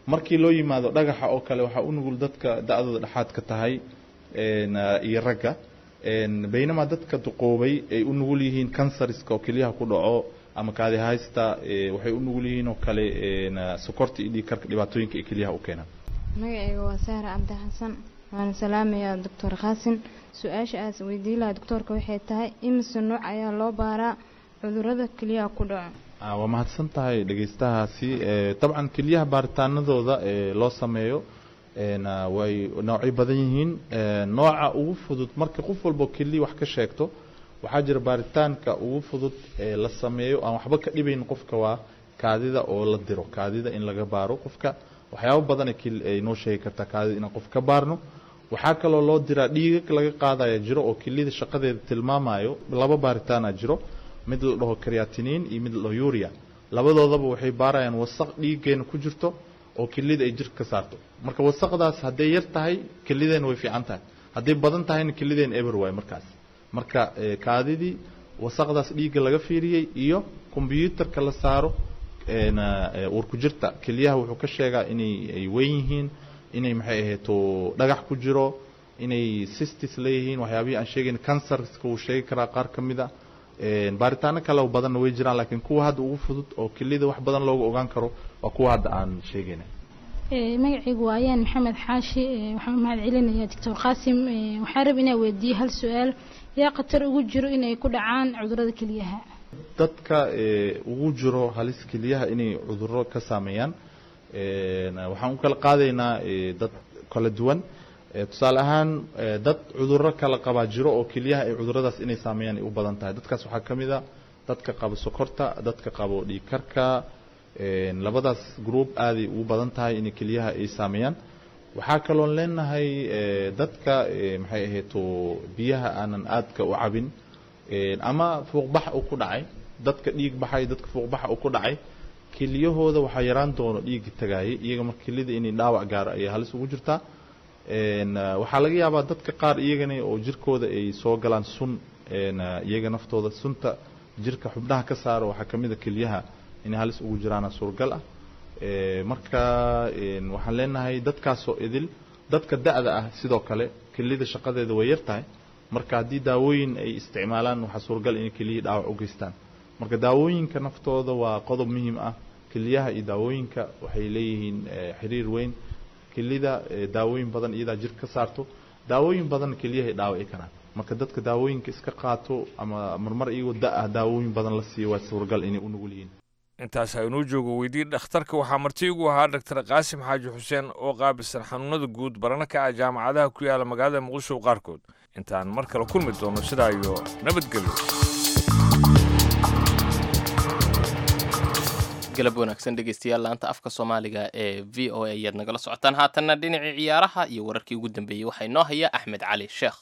markii loo yimaado dhagaxa oo kale waxaa u nugul dadka da'dooda dhexaadka tahay iyo ragga baynamaa dadka duqoobay ay u nugul yihiin kansariska oo keliyaha ku dhaco ama kaadi haysta waxay u nugul yihiin oo kale sokorta iyo dhiig karka dhibaatooyinka ay keliyaha u keenaan magacayga waa Sahra Cabdi Xasan waan salaamayaa Dr. Qaasim su'aasha aad weydiin lahaa doctorka waxay tahay imisa nooc ayaa loo baaraa cudurrada keliyaha ku dhaco waa mahadsan tahay dhageystahaasi dabcan keliyaha baaritaanadooda loo sameeyo way noocyo badan yihiin nooca ugu fudud marka qof walba keliya wax ka sheegto waxaa jira baaritaanka ugu fudud ee la sameeyo aan waxba ka dhibayn qofka waa kaadida oo la diro kaadida in laga baaro qofka waxyaabo badan ay noo sheegi kartaa kaadida in qof ka baarno waxaa kaloo loo diraa dhiigag laga qaadaya jiro oo kelida shaqadeeda tilmaamayo laba baaritaana jiro mid la dhaho creatinine iyo mid la dhaho urea labadoodaba waxay baarayaan wasaq dhiigeena ku jirto oo kelida ay jirka ka saarto marka wasaqdaas hadday yar tahay kelideena way fiican tahay hadday badan tahayna kelideena eber waay markaas marka kaadidii wasaqdaas dhiigga laga fiiriyey iyo kombiyuutarka la saaro uur ku jirta keliyaha wuxuu ka sheegaa inay ay weyn yihiin inay maxay ahayto dhagax ku jiro inay cystis leeyihiin waxyaabihii aan sheegayn cancerska uu sheegi karaa qaar ka mid a baaritaano kale oo badanna way jiraan laakiin kuwa hadda ugu fudud oo kelida wax badan looga ogaan karo waa kuwa hadda aan sheegayna magacaygu waa ayaan maxamed xaashi waxaan mahad celinayaa Dr. Qaasim waxaan rabaa inaan weydiiyo hal su'aal yaa khatar ugu jiro inay ku dhacaan cudurrada keliyaha dadka ugu jiro halis keliyaha inay cudurro ka saameeyaan waxaan u kala qaadaynaa dad kala duwan tusaale ahaan dad cudurro kala qabaa jiro oo keliyaha ay cudurradaas inay saameeyaan ay u badan tahay dadkaas waxaa ka mid a dadka qaba sokorta dadka qabo dhiig karka labadaas group aaday ugu badan tahay in keliyaha ay saameeyaan waxaa kaloo leenahay dadka maxay ahayto biyaha aanan aadka u cabin ama fuuqbax uu ku dhacay dadka dhiig baxay dadka fuuqbax uu ku dhacay keliyahooda waxaa yaraan doono dhiig tagayay iyaga marka kelida inay dhaawac gaar ay halis ugu jirtaa waxaa laga yaabaa dadka qaar iyagana oo jirkooda ay soo galaan sun iyaga naftooda sunta jirka xubnaha ka saaro waxaa kamid a keliyaha inay halis ugu jiraan suuragal ah marka waxaan leenahay dadkaasoo idil dadka da'da ah sidoo kale kelida shaqadeeda way yar tahay marka haddii daawooyin ay isticmaalaan waxaa suuragal inay keliyihii dhaawac u geystaan marka daawooyinka naftooda waa qodob muhiim ah keliyaha iyo daawooyinka waxay leeyihiin xiriir weyn kelida daawooyin badan iyadaa jirka ka saarto daawooyin badan keliyaha ay dhaawici karaan marka dadka daawooyinka iska qaato ama marmar iyagoo da' daawooyin badan la siiyo waa suuragal inay u nugul yihiin intaas aynuu joogo weydiin dhakhtarka waxaa marti igu ahaa Dr. Qaasim Xaaji Xuseen oo qaabilsan xanuunada guud barana ka ah jaamacadaha ku yaala magaalada Muqdisho qaarkood intaan mar kale kulmi doono sidaa iyo nabadgelyo galab wanaagsan dhegeystayaal laanta afka Soomaaliga ee VOA ayaad nagala socotaan haatanna dhinacii ciyaaraha iyo wararkii ugu dambeeyay waxaa inoo haya Axmed Cali Sheekh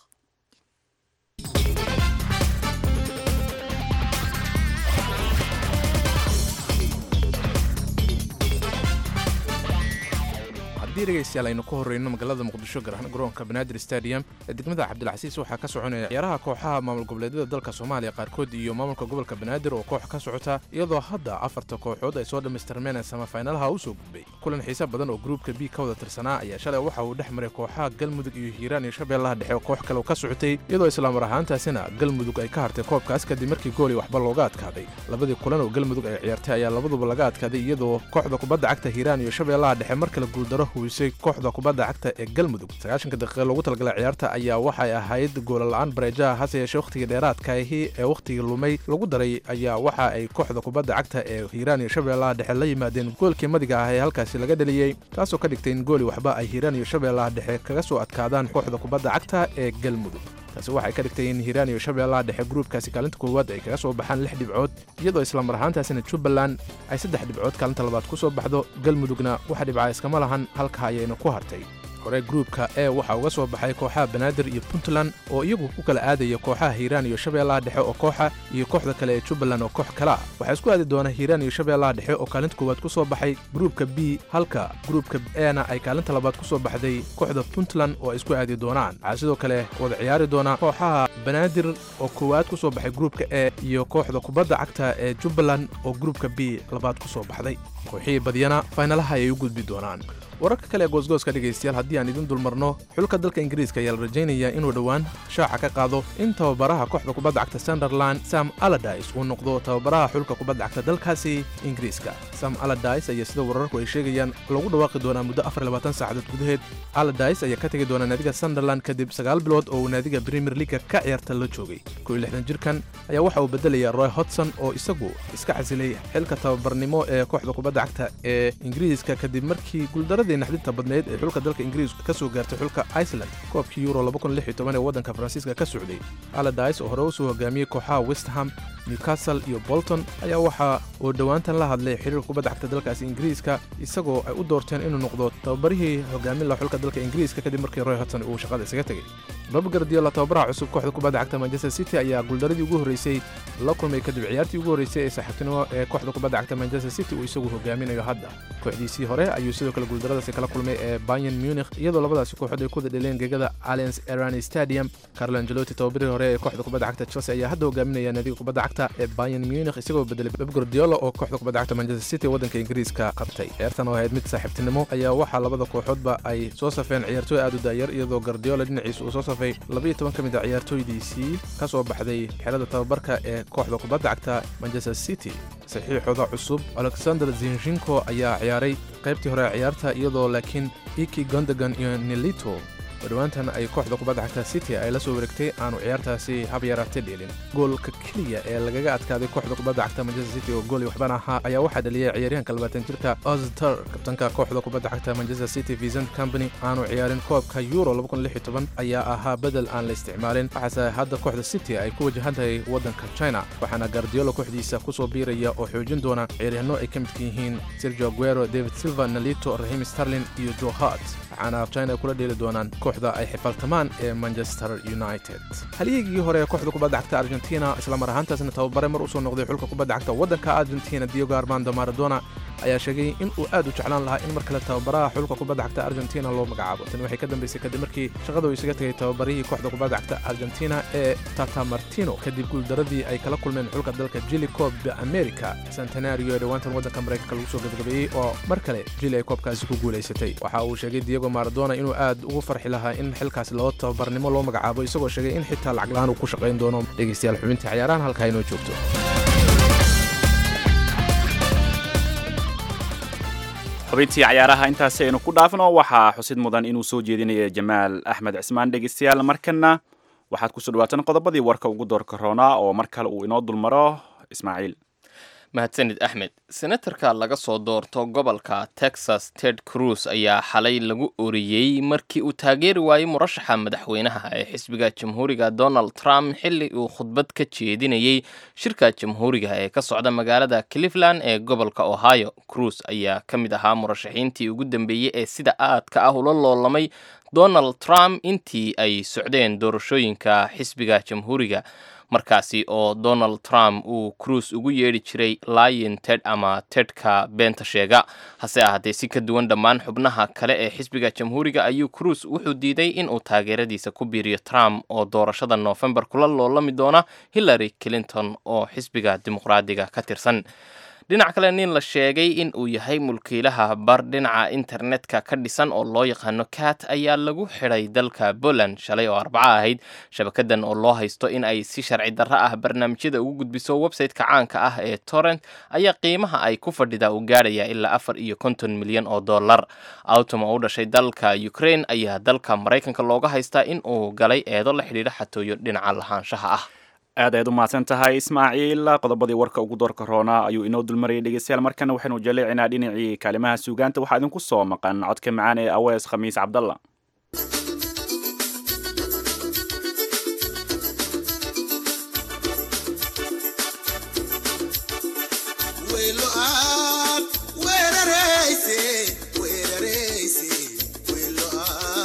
haddii dhegaystayaal aynu ku horreyno magaalada muqdisho gaar ahaan garoonka banaadir stadium ee degmada cabdilcasiis waxaa ka soconaya ciyaaraha kooxaha maamul goboleedyada dalka soomaaliya qaarkood iyo maamulka gobolka banaadir oo koox ka socota iyadoo hadda afarta kooxood ay soo dhammaystirmeen samafinalaha u soo gudbay kulan xiise badan oo gruubka B ka wada tirsanaa ayaa shalay waxa uu dhex maray kooxaha galmudug iyo hiiraan iyo shabeellaha dhexe oo koox kale ka socotay iyadoo islaamar ahaantaasina galmudug ay ka hartay koobkaas kadib markii gooli waxba looga adkaaday labadii kulan oo galmudug ay ciyaartay ayaa labaduba laga adkaaday iyadoo kooxda kubadda cagta hiiraan iyo shabeellaha dhexe mar kale guuldaro huwisay kooxda kubadda cagta ee galmudug 90 daqiiqo loogu talagalay ciyaarta ayaa waxay ahayd gool la'aan bareejaha hase yeeshee waqtigii dheeraadka ahi ee waqtigii lumay lagu daray ayaa waxa ay kooxda kubadda cagta ee hiiraan iyo shabeellaha dhexe la yimaadeen goolkii madiga ah ee halkaasi laga dhaliyey taasoo ka dhigtay in gooli waxba ay hiiraan iyo shabeellaha dhexe kaga soo adkaadaan kooxda kubadda cagta ee galmudug taasi waxay ka dhigtay in hiiraan iyo shabeellaha dhexe gruubkaasi kaalinta koowaad ay kaga soo baxaan 6 dhibcood iyadoo islamar ahaantaasina jubbaland ay 3 dhibcood kaalinta labaad ku soo baxdo galmudugna waxa dhibca iskama lahan halka ayayna ku hartay hore gruupka e waxaa uga soo baxay kooxaha banaadir iyo puntland oo iyagu ku kala aadaya kooxaha hiiraan iyo shabeellaha dhexe oo kooxa iyo kooxda kale ee jubbaland oo koox kale ah waxaa isku aadi doona hiiraan iyo shabeellaha dhexe oo kaalinta koowaad ku soo baxay gruupka b halka gruupka ena ay kaalinta labaad ku soo baxday kooxda puntland oo ay isku aadi doonaan waxaa sidoo kale wada ciyaari doona kooxaha banaadir oo koowaad ku soo baxay gruupka e iyo kooxda kubadda cagta ee jubbaland oo gruupka b labaad ku soo baxday kooxihii badiyana faynalaha ayay u gudbi doonaan wararka kale ee goosgooska dhegaystayaal haddii aan idin dulmarno xulka dalka ingiriiska ayaa la rajaynayaa inuu dhowaan shaaca ka qaado in tababaraha kooxda kubadda cagta sunderland sam allardyce uu noqdo tababaraha xulka kubadda cagta dalkaasi ingiriiska sam allardyce ayaa sida wararku ay sheegayaan lagu dhawaaqi doonaa muddo 24 saacadood gudaheed allardyce ayaa ka tegi doona naadiga sunderland kadib 9 bilood oo uu naadiga premier league ka ciyaarta la joogay 61 jirkan ayaa waxa uu bedelaya roy hodgson oo isagu iska casilay xilka tababarnimo ee kooxda kubadda cagta ee ingiriiska kadib markii guuldaradii naxdinta badneed ee xulka dalka ingiriiska ka soo gaartay xulka Iceland koobkii Euro 2016 ee waddanka Faransiiska ka socday Allardyce oo hore u soo hogaamiyay kooxaha West Ham Newcastle iyo Bolton ayaa waxa uu dhawaantan la hadlay xiriirka kubadda cagta dalkaasi ingiriiska isagoo ay u doorteen inuu noqdo tababarihii hogaamin la xulka dalka ingiriiska kadib markii Roy Hodgson uu shaqada isaga tagay Pep Guardiola tababaraha cusub kooxda kubadda cagta Manchester City ayaa guuldaradii ugu horeysay la kulmay kadib ciyaartii ugu horeysay ee saaxiibtinimo ee kooxda kubadda cagta Manchester City uu isagu hogaaminayo hadda kooxdiisii hore ayuu sidoo kale guuldaradaasi kala kulmay ee Bayern Munich iyadoo labadaasi kooxood ay ku dhaleen gegada Allianz Arena Stadium Carlo Ancelotti tababarihii hore ee kooxda kubadda cagta Chelsea ayaa hadda hogaaminaya naadiga kubadda cagta ee Bayern Munich isagoo bedelay Pep Guardiola oo kooxda kubadda cagta Manchester City waddanka Ingiriiska qabtay ciyaartan oo ahayd mid saaxiibtinimo ayaa waxa labada kooxoodba ay soo safeen ciyaartooy aad u daayar iyadoo Guardiola dhinaciisa uu soo safay 12 ka mid ah ciyaartooydiisii ka soo baxday xeelada tababarka ee kooxda kubadda cagta Manchester City saxiixooda cusub Alexander Zinchenko ayaa ciyaaray qaybtii hore ciyaarta iyadoo laakiin Iki Gundogan iyo Nolito dhawaantan ay kooxda kubadda cagta City ay la soo wareegtay aanu ciyaartaasi hab yaraatay dheelin goolka kaliya ee lagaga adkaaday kooxda kubadda cagta Manchester City oo gool waxbana ahaa ayaa waxaa dhaliyay ciyaaryahanka 20 jirka Ozil kabtanka kooxda kubadda cagta Manchester City Vincent Kompany aanu ciyaarin koobka Euro 2016 ayaa ahaa bedel aan la isticmaalin waxaase hadda kooxda City ay ku wajahantahay waddanka China waxaana Guardiola kooxdiisa ku soo biiraya oo xoojin doona ciyaaryahanno ay ka mid yihiin Sergio Aguero, David Silva, Nolito, Raheem Sterling iyo Joe Hart waxaana China kula dheeli doonaan kooxda ay xifaltamaan ee Manchester United haliyigii hore ee kooxda kubadda cagta Argentina isla mar ahaantaasna tababare mar u soo noqday xulka kubadda cagta waddanka Argentina Diego Armando Maradona ayaa sheegay in uu aad u jeclaan lahaa in mar kale tababaraha xulka kubadda cagta Argentina loo magacaabo tan waxay ka dambeysay kadib markii shaqada uu isaga tagay tababarihii kooxda kubadda cagta Argentina ee Tata Martino kadib guuldaradii ay kala kulmeen xulka dalka Chile Copa America Centenario ee dhawaantan waddanka Mareykanka lagu soo gabagabeeyay oo mar kale Chile ay koobkaasi ku guuleysatay waxa uu sheegay Diego Maradona inuu aad ugu farxi lahaa in xilkaas loo tababarnimo loo magacaabo isagoo sheegay in xitaa lacag la'aan uu ku shaqayn doono dhegeystayaal xubinta ciyaarahan halka inoo joogto xubintii ciyaaraha intaas aynu ku dhaafno waxaa xusid mudan inuu soo jeedinaya Jamaal Axmed Cismaan dhegeystayaal markana waxaad ku soo dhawaataan qodobadii warka ugu doorka roona oo mar kale uu inoo dulmaro Ismaaciil mahadsanid axmed senatarka laga soo doorto gobolka Texas Ted Cruz ayaa xalay lagu oriyey markii uu taageeri waayey murashaxa madaxweynaha ee xisbiga jamhuuriga Donald Trump xilli uu khudbad ka jeedinayay shirka jamhuuriga ee ka socda magaalada Cleveland ee gobolka Ohio Cruz ayaa ka mid ahaa murashaxiintii ugu dambeeyay ee sida aadka ah ula loolamay Donald Trump intii ay socdeen doorashooyinka xisbiga jamhuuriga markaasi oo Donald Trump uu Cruz ugu yeedhi jiray Lion Ted ama Tedka beenta sheega hase ahaatee si ka duwan dhammaan xubnaha kale ee xisbiga jamhuuriga ayuu Cruz wuxuu diiday in uu taageeradiisa ku biiriyo Trump oo doorashada November kula loolami doona Hillary Clinton oo xisbiga dimuqraadiga ka tirsan dhinaca kale nin la sheegay in uu yahay mulkiilaha bar dhinaca internetka ka dhisan oo loo yaqaano Cat ayaa lagu xidhay dalka Poland shalay oo Arbaca ahayd shabakadan oo loo haysto in ay si sharci darro ah barnaamijyada ugu gudbiso website-ka caanka ah ee Torrent ayaa qiimaha ay ku fadhida u gaaraya ilaa $4.50 milyan oo dollar Autumn oo u dhashay dalka Ukraine ayaa dalka Mareykanka looga haystaa in uu galay eedo la xidhiidha xatooyo dhinaca lahaanshaha ah aad ayaad u mahadsan tahay Ismaaciil qodobadii warka ugu doorka roona ayuu inoo dulmarayay dhegeystayaal markana waxaanu jaleecinaa dhinacii kaalimaha suugaanta waxaa idinku soo maqan codka macaan ee Awees Khamiis Cabdalla We'll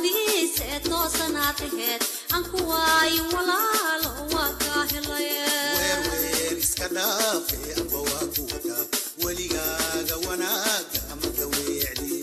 wadadiisa ee toosanaad aheyd aan ku waayin walaalo waa kaa helaya weer iska dhaafe amba waa ku wadaa weligaaga wanaaga ama ka weecdi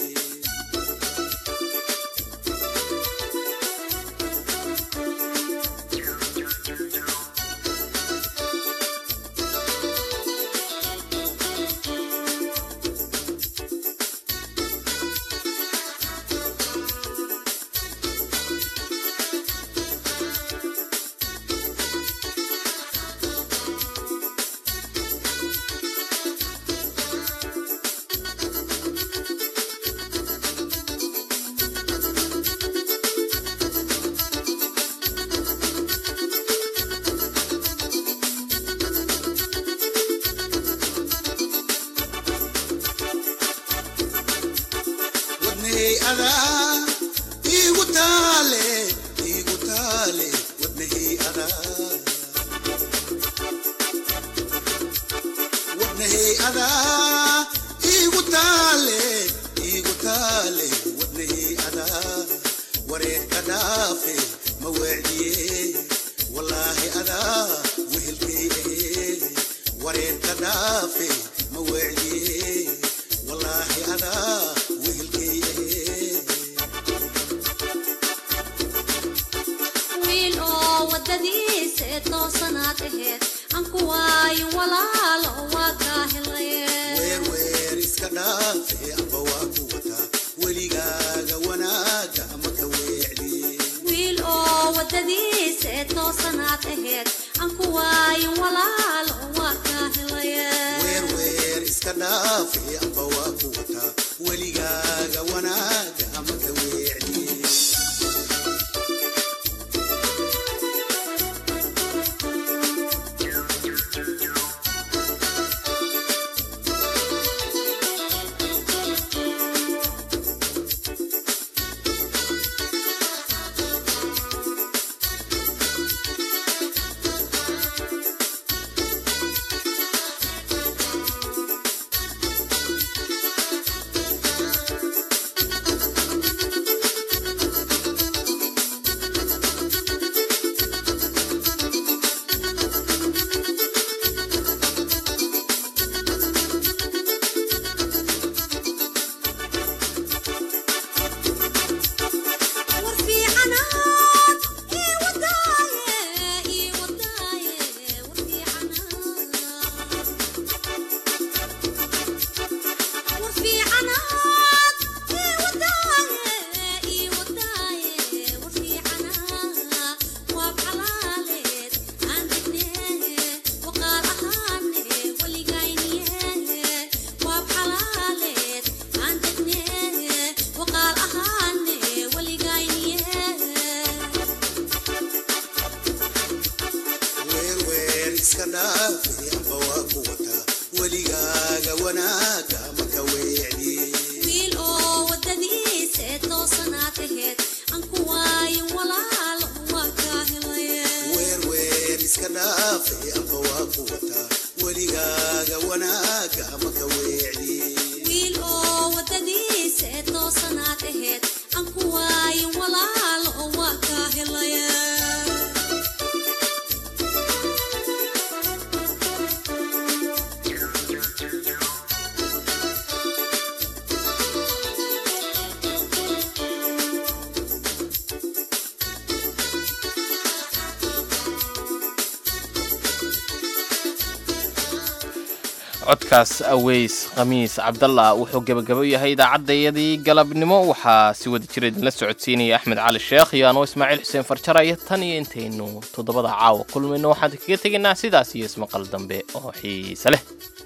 codkaas aweys khamiis cabdalla wuxuu gebagabo yahay idaacadayadii galabnimo waxaa si wada jira idinla socodsiinaya axmed cali sheekh iyo anoo ismaaciil xuseen farjaraya tan iyo intaynu toddobada caawa kulmayno waxaan kaga tegaynaa sidaas iyo ismaqal dambe oo xiise leh